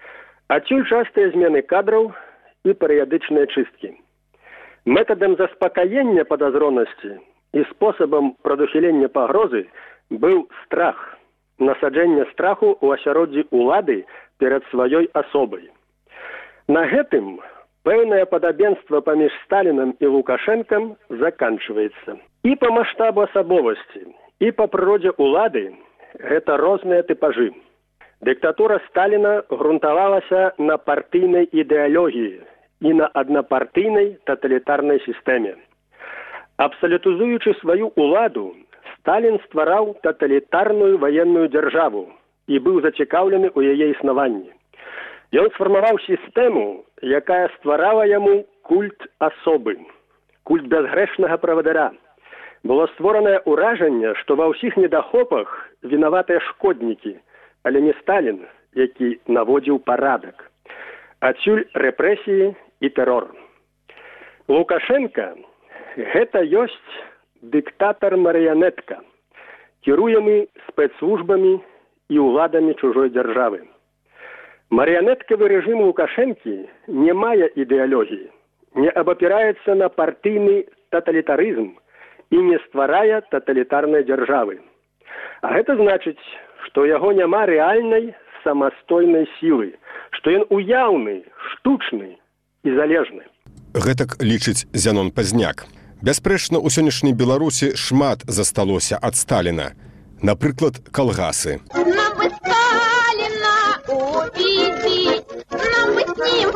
Адсюль частыя змены кадраў і перыядычныя чысткі. Метадам заспакаення падазронасці і спосабам прадухілення пагрозы быў страх, насаджэнне страху ў асяроддзі улады перад сваёй асобай. На гэтым пэўнае падабенства паміж Сталінам і Лукашэнкам заканчваецца. І па маштабу асабовасці, і па прыродзе улады гэта розныя тыпажы. Дыктатура Сталіна грунтавалася на партыйнай ідэалогіі і на аднапартыйнай таталітарнай сістэме. Абсалютызуючы сваю уладу, Сталін ствараў таталітарную ваенную дзяржаву і быў зацікаўлены ў яе існаванні. Ён сфармаваў сістэму, якая стварала яму культ асобы, культ бязгрэшнага правадыра. Было створанае ўражанне, што ва ўсіх недахопах вінаватыя шкоднікі, але не Сталін, які наводзіў парадак. Адсюль рэпрэсіі і тэрор. Лукашенка – гэта ёсць дыктатар-марыянетка, кіруемы спецслужбамі і ўладамі чужой дзяржавы. Марыянеткавы рэжым Лукашэнкі не мае ідэалогіі, не абапіраецца на партыйны таталітарызм і не стварае таталітарнай дзяржавы. А гэта значыць, што яго няма рэальнай самастойнай сілы, што ён уяўны, штучны і залежны. Гэтак лічыць Зянон Пазняк. Бясспрэчна, у сённяшняй Беларусі шмат засталося ад Сталіна. Напрыклад, калгасы. Нам бы Сталина увидеть, нам бы с ним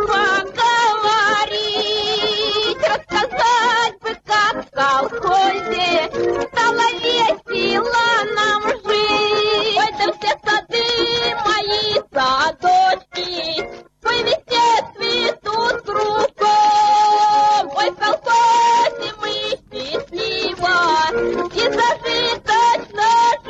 поговорить, рассказать бы, как в колхозе стало весело нам жить. Ой, да все сады мои садочки, ой, везде цветут кругом. Ой, в колхозе мы счастливо и зажиточно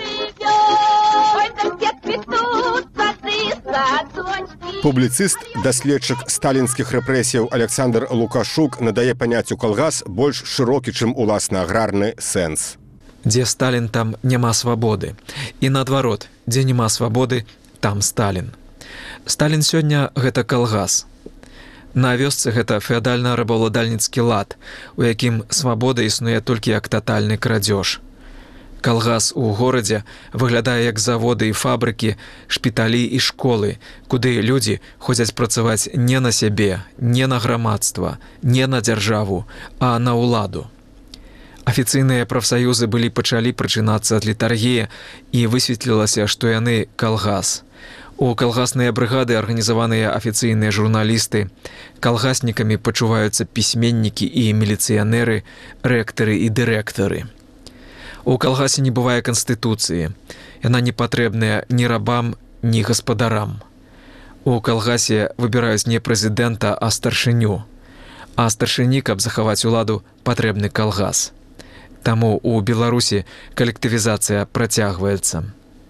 живем. Ой, да все цветут сады, садочки. Публіцыст, даследчык сталінскіх рэпрэсіяў Александр Лукашук надае паняццю калгас больш шырокі, чым уласна аграрны сэнс. Дзе Сталін, там няма свабоды. І наадварот, дзе няма свабоды, там Сталін. Сталін сёння – гэта калгас. На вёсцы гэта феадальна-рабаўладальніцкі лад, у якім свабода існуе толькі як татальны крадзеж. Калгас у горадзе выглядае як заводы і фабрыкі, шпіталі і школы, куды людзі ходзяць працаваць не на сябе, не на грамадства, не на дзяржаву, а на ўладу. Афіцыйныя прафсаюзы пачалі прачынацца ад літаргіі, і высветлілася, што яны калгас. У калгасныя брыгады арганізаваныя афіцыйныя журналісты, калгаснікамі пачуваюцца пісьменнікі і міліцыянеры, рэктары і дырэктары. У калгасе не бывае канстытуцыі. Яна не патрэбная ні рабам, ні гаспадарам. У калгасе выбіраюць не прэзідэнта, а старшыню. А старшыні, каб захаваць уладу, патрэбны калгас. Таму у Беларусі калектывізацыя працягваецца.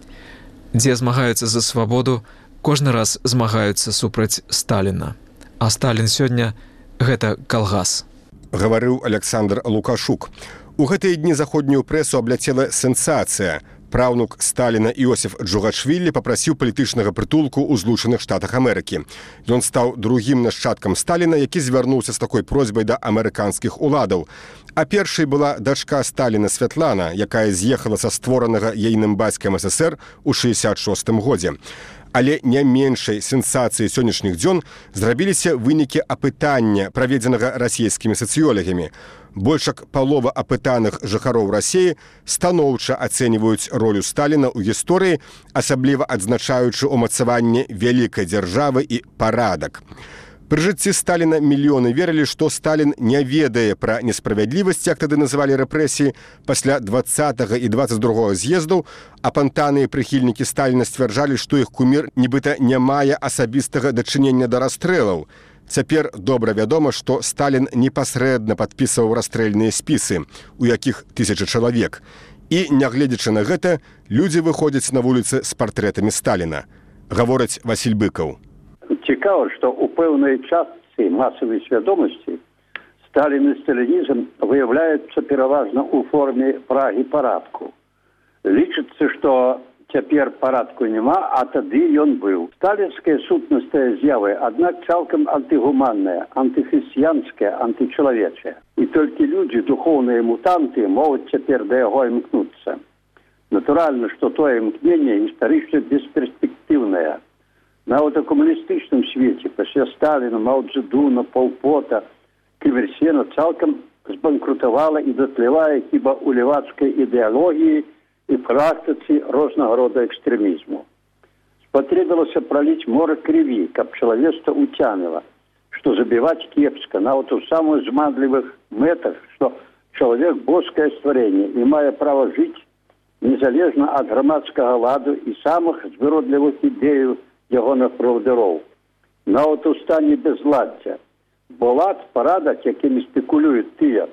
Дзе змагаюцца за свабоду, кожны раз змагаюцца супраць Сталіна. А Сталін сёння – гэта калгас. Гаварыў Александр Лукашук. У гэтыя дні заходнюю прэсу абляцела сенсацыя. Праўнук Сталіна Іосіф Джугашвілі папрасіў палітычнага прытулку ў Злучаных Штатах Амерыкі. Ён стаў другім нашчадкам Сталіна, які звярнуўся з такой просьбай да амерыканскіх уладаў. А першай была дачка Сталіна Святлана, якая з'ехала са створанага ейным бацькам СССР у 66-м годзе. Але не меншай сенсацыяй сённяшніх дзён зрабіліся вынікі апытання, праведзенага расійскімі сацыёлагамі. Больш як палова апытаных жыхароў Расіі станоўча ацэньваюць ролю Сталіна ў гісторыі, асабліва адзначаючы ўмацаванне вялікай дзяржавы і парадак. Пры жыцці Сталіна мільёны верылі, што Сталін не ведае пра несправядлівасць, як тады называлі рэпрэсіі. Пасля 20-го і 22-го з'ездаў апантаныя прыхільнікі Сталіна сцвярджалі, што іх кумір нібыта не мае асабістага дачынення да расстрэлаў. Цяпер добра вядома, што Сталін непасрэдна падпісваў расстрэльныя спісы, у якіх 1000 чалавек. І, нягледзячы на гэта, людзі выходзяць на вуліцы з партрэтамі Сталіна. Гаворыць Васіль Быкаў. Цікава, што ў пэўнай частцы масавай свядомасці Сталін і сталінізм выяўляюцца пераважна ў форме прагі парадку. Лічыцца, што Цяпер парадку няма, а тады ён быў. Сталінская сутнасць тая з'явы, аднак цалкам антыгуманная, антыхрысціянская, антычалавечая. І толькі людзі, духоўныя мутанты, могуць цяпер да яго імкнуцца. Натуральна, што тое імкненне гістарычна бесперспектыўнае. Нават у камуністычным свеце, пасля Сталіна, Мао Цзэдуна, Пол Пота, Кім Ір Сена цалкам збанкрутавала і датлявае хіба ў левацкай ідэалогіі і практыцы рознага рода экстрэмізму. Спатрэбілася праліць мора крыві, каб чалавецтва уцяміла, што забіваць кепска, нават у самых зманлівых мэтах, што чалавек боскае стварэнне і мае права жыць незалежна ад грамадскага ладу і самых звыродлівых ідеяў ягоных правадыроў. Нават у стане безладдзя. Бо лад, парадак, якімі спекулююць тыя,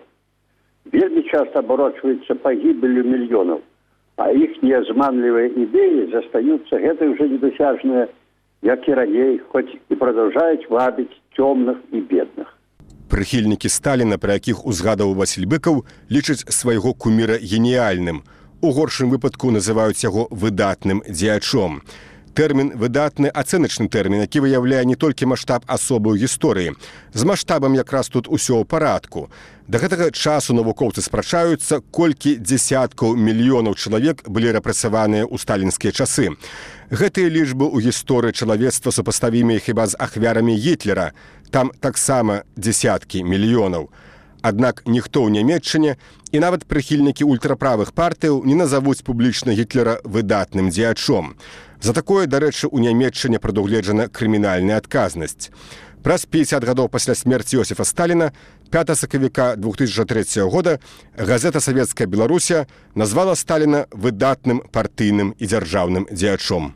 вельмі часта абарочваецца пагібеллю мільёнаў, а іхнія зманлівыя ідэі застаюцца гэтай уже недосяжныя, як і раней, хоць і прадаўжаюць вабіць цёмных і бедных. Прыхільнікі Сталіна, пра якіх узгадаў Васіль Быкаў, лічаць свайго куміра геніяльным. У горшым выпадку называюць яго выдатным дзеячом. Тэрмін «выдатны» – ацэначны тэрмін, які выяўляе не толькі маштаб асобы ў гісторыі. З маштабам якраз тут усё ў парадку. Да гэтага часу навукоўцы спрачаюцца, колькі дзесяткаў мільёнаў чалавек былі рэпрэсаваныя ў сталінскія часы. Гэтыя лічбы ў гісторыі чалавецтва супаставімыя хіба з ахвярамі Гітлера. Там таксама дзесяткі мільёнаў. Аднак ніхто ў Нямецчыне і нават прыхільнікі ультраправых партыяў не назавуць публічна Гітлера выдатным дзеячом. За такое, дарэчы, у Нямецчыне прадугледжана крымінальная адказнасць. Праз 50 гадоў пасля смерці Йосіфа Сталіна 5 сакавіка 2003 года газета «Савецкая Беларуся» назвала Сталіна выдатным партыйным і дзяржаўным дзеячом.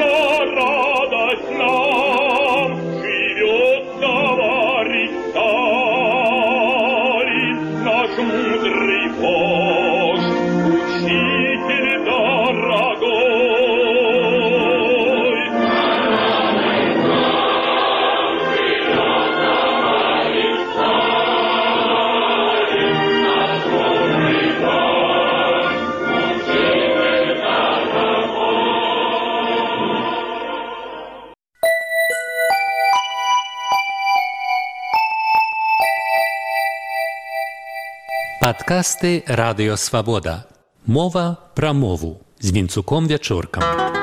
Падкасты «Радыё Свабода». Мова пра мову з Вінцуком Вячоркам.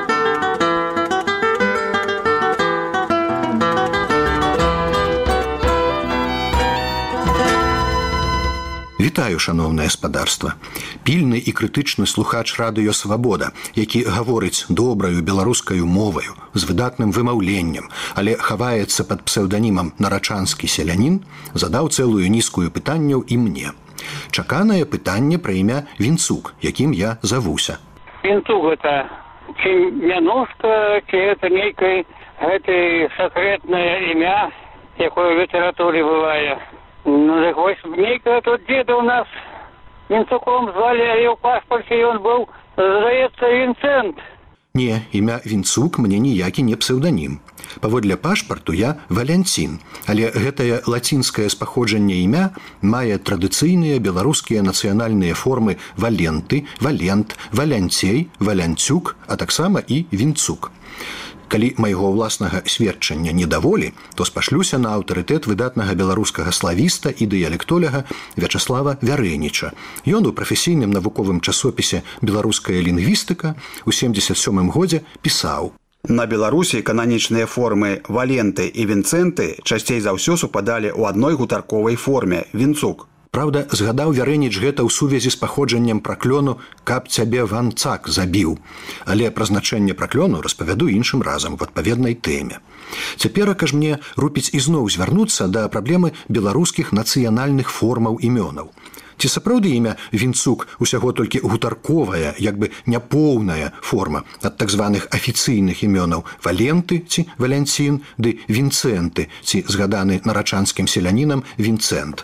Вітаю, шаноўнае спадарства. Пільны і крытычны слухач радыё «Свабода», які гаворыць добраю беларускаю моваю, з выдатным вымаўленнем, але хаваецца пад псеўданімам «Нарачанскі селянін», задаў цэлую нізкую пытанняў і мне. Чаканае пытанне пра імя Вінцук, якім я завуся. Вінцук гэта ці мянушка, ці гэта нейкае гэта сакрэтнае імя, якое ў літаратуры бывае. Ну, так вось нейкае тут дзеда ў нас Вінцуком звалі, але ў пашпарце ён быў, здаецца, Вінцэнт. Не, імя Вінцук мне ніякі не псеўданім. Паводле пашпарту я Валянцін, але гэтае лацінскае спаходжанне імя мае традыцыйныя беларускія нацыянальныя формы валенты, валент, валянцей, валянцюк, а таксама і Вінцук. Калі майго ўласнага сведчання не даволі, то спашлюся на аўтарытэт выдатнага беларускага славіста і дыялектоляга Вячаслава Вярэніча. Ён у прафесійным навуковым часопісе «Беларуская лінгвістыка» у 1977 годзе пісаў: На Беларусі кананічныя формы валенты і вінцэнты часцей за ўсё супадалі ў адной гутарковай форме – Вінцук. Праўда, згадаў Вярэніч гэта ў сувязі з паходжаннем праклёну «каб цябе ванцак забіў». Але пра значэнне праклёну распавяду іншым разам в адпаведнай тэме. Цяперака ж мне рупіць ізноў звярнуцца да праблемы беларускіх нацыянальных формаў імёнаў. Ці сапраўды імя Вінцук усяго толькі гутарковая, як бы няпоўная форма ад так званых афіцыйных імёнаў валенты ці валянцін ды вінцэнты ці згаданы нарачанскім селянінам Вінцэнт.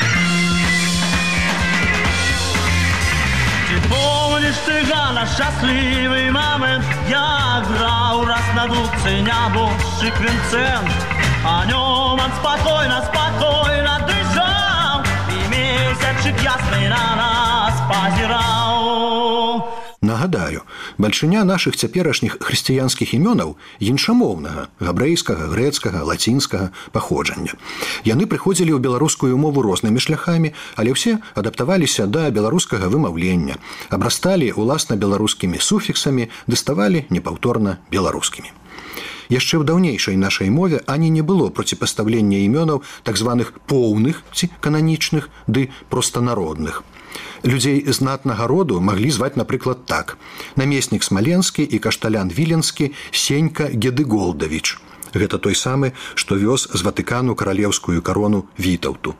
Помнишь ты, Ганна, счастливый момент, я играл раз на дудце нябожчик Винцент, о нем он спокойно, спокойно дышал, и месячик ясный на нас позирал. На Нагадаю, бальшыня нашых цяперашніх хрысціянскіх імёнаў іншамоўнага, габрэйскага, грэцкага, лацінскага паходжання. Яны прыходзілі ў беларускую мову рознымі шляхамі, але ўсе адаптаваліся да беларускага вымаўлення, абрасталі уласна беларускімі суфіксамі, даставалі непаўторна беларускімі. Яшчэ ў даўнейшай нашай мове ані не было проціпастаўлення імёнаў так званых поўных ці кананічных ды простанародных. Людзей знатнага роду маглі зваць, напрыклад, так: намеснік Смаленскі і кашталян Віленскі Сенька Гедыголдавіч. Гэта той самы, што вёз з Ватыкану каралеўскую карону Вітаўту.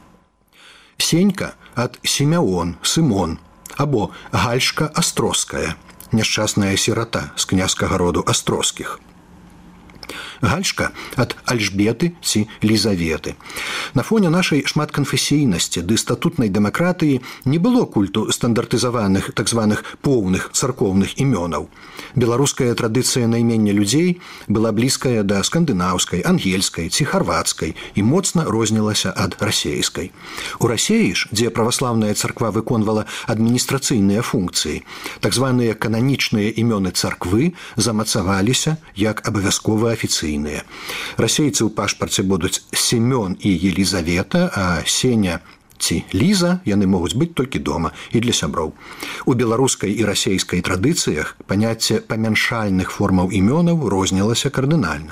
Сенька ад Сімеон, Сымон, або Гальшка Астроская, няшчасная сірата з князькага роду Астроскіх. Гальшка ад Альжбеты ці Лізаветы. На фоне нашай шматканфесійнасці ды статутнай дэмакратыі не было культу стандартызаваных так званых поўных царкоўных імёнаў. Беларуская традыцыя наймення людзей была блізкая да скандынаўскай, ангельскай ці харвацкай і моцна рознілася ад расейскай. У Расеі ж, дзе праваслаўная царква выконвала адміністрацыйныя функцыі, так званыя кананічныя імёны царквы замацаваліся як абавязкова афіцыйныя. Расейцы ў пашпарце будуць Семён і Елізавета, а Сеня ці Ліза яны могуць быць толькі дома і для сяброў. У беларускай і расейскай традыцыях паняцце памяншальных формаў імёнаў рознілася кардынальна.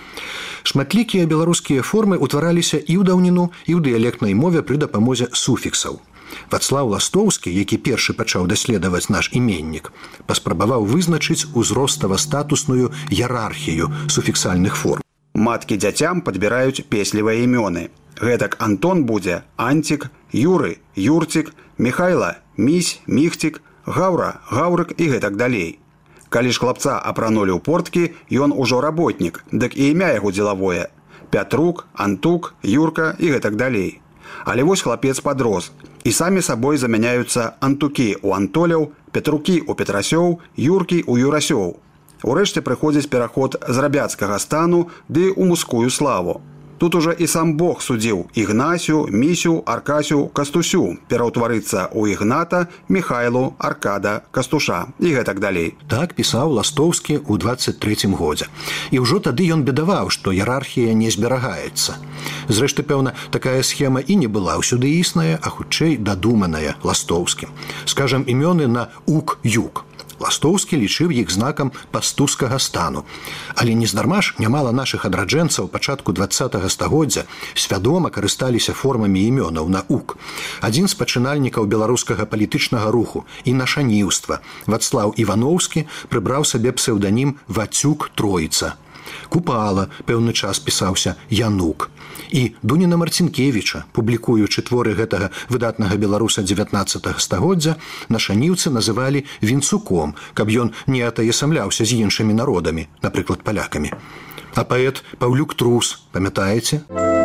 Шматлікія беларускія формы ўтвараліся і ў даўніну, і ў дыялектнай мове пры дапамозе суфіксаў. Вацлаў Ластоўскі, які першы пачаў даследаваць наш іменнік, паспрабаваў вызначыць узростава-статусную іерархію суфіксальных форм. Маткі дзяцям падбіраюць песлівыя імёны. Гэтак Антон будзе Анцік, Юры, Юрцік, Михайла, Місь, Міхцік, Гаўра, Гаўрык і гэтак далей. Калі ж хлапца апранулі ў порткі, ён ужо работнік, дык і імя яго дзелавое. Пятрук, Антук, Юрка і гэтак далей. Але вось хлапец падрос, і самі сабой замяняюцца Антукі ў Антоляў, Петрукі ў Петрасёў, Юркі ў Юрасёў. Урэшце прыходзіць пераход з рабяцкага стану ды ў мужскую славу. Тут уже і сам Бог судзіў Ігнасю, Місю, Аркасю, Кастусю пераўтварыцца ў Ігната, Михайлу, Аркада, Кастуша і гэтак далей. Так пісаў Ластоўскі ў 23-м годзе. І ўжо тады ён бедаваў, што іерархія не зберагаецца. Зрэшты, пэўна, такая схема і не была ўсюды існая, а хутчэй дадуманая Ластоўскім. Скажам, імёны на ук-юк. Ластоўскі лічыў іх знакам пастускага стану. Але нездарма ж нямала нашых адраджэнцаў пачатку 20-го стагоддзя свядома карысталіся формамі імёнаў на ук. Адзін з пачынальнікаў беларускага палітычнага руху і нашаніўства, Вацлаў Івановскі, прыбраў сабе псеўданім Вацюк Троіца. Купала пэўны час пісаўся Янук. І Дуніна Марцінкевіча, публікуючы творы гэтага выдатнага беларуса 19-го стагоддзя, нашаніўцы называлі Вінцуком, каб ён не атаясамляўся з іншымі народамі, напрыклад, палякамі. А паэт Паўлюк Трус, памятаеце?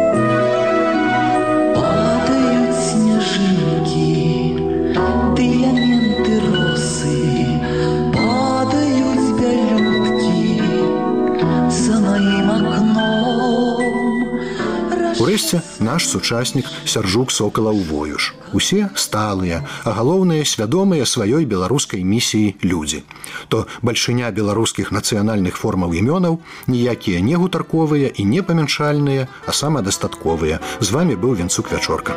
Падают снежинки, дыяменты росы, падают бялютки за моим окном. Урэшце, наш сучаснік Сяржук Сокалаў-Воюш. Усе сталыя, а галоўнае свядомыя сваёй беларускай місіі людзі. То бальшыня беларускіх нацыянальных формаў імёнаў ніякія не гутарковыя і не памяншальныя, а самадастатковыя. З вамі быў Вінцук Вячорка.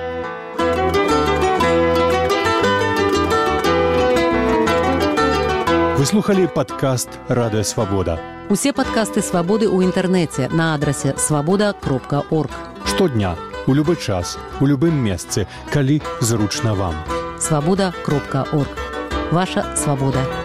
Вы слухали падкаст «Радыё Свабода». Усе падкасты «Свабоды» ў інтэрнэце на адрасе свабода.орг. Штодня, у любы час, у любым месцы, калі зручна вам. Свабода.орг. Ваша свабода.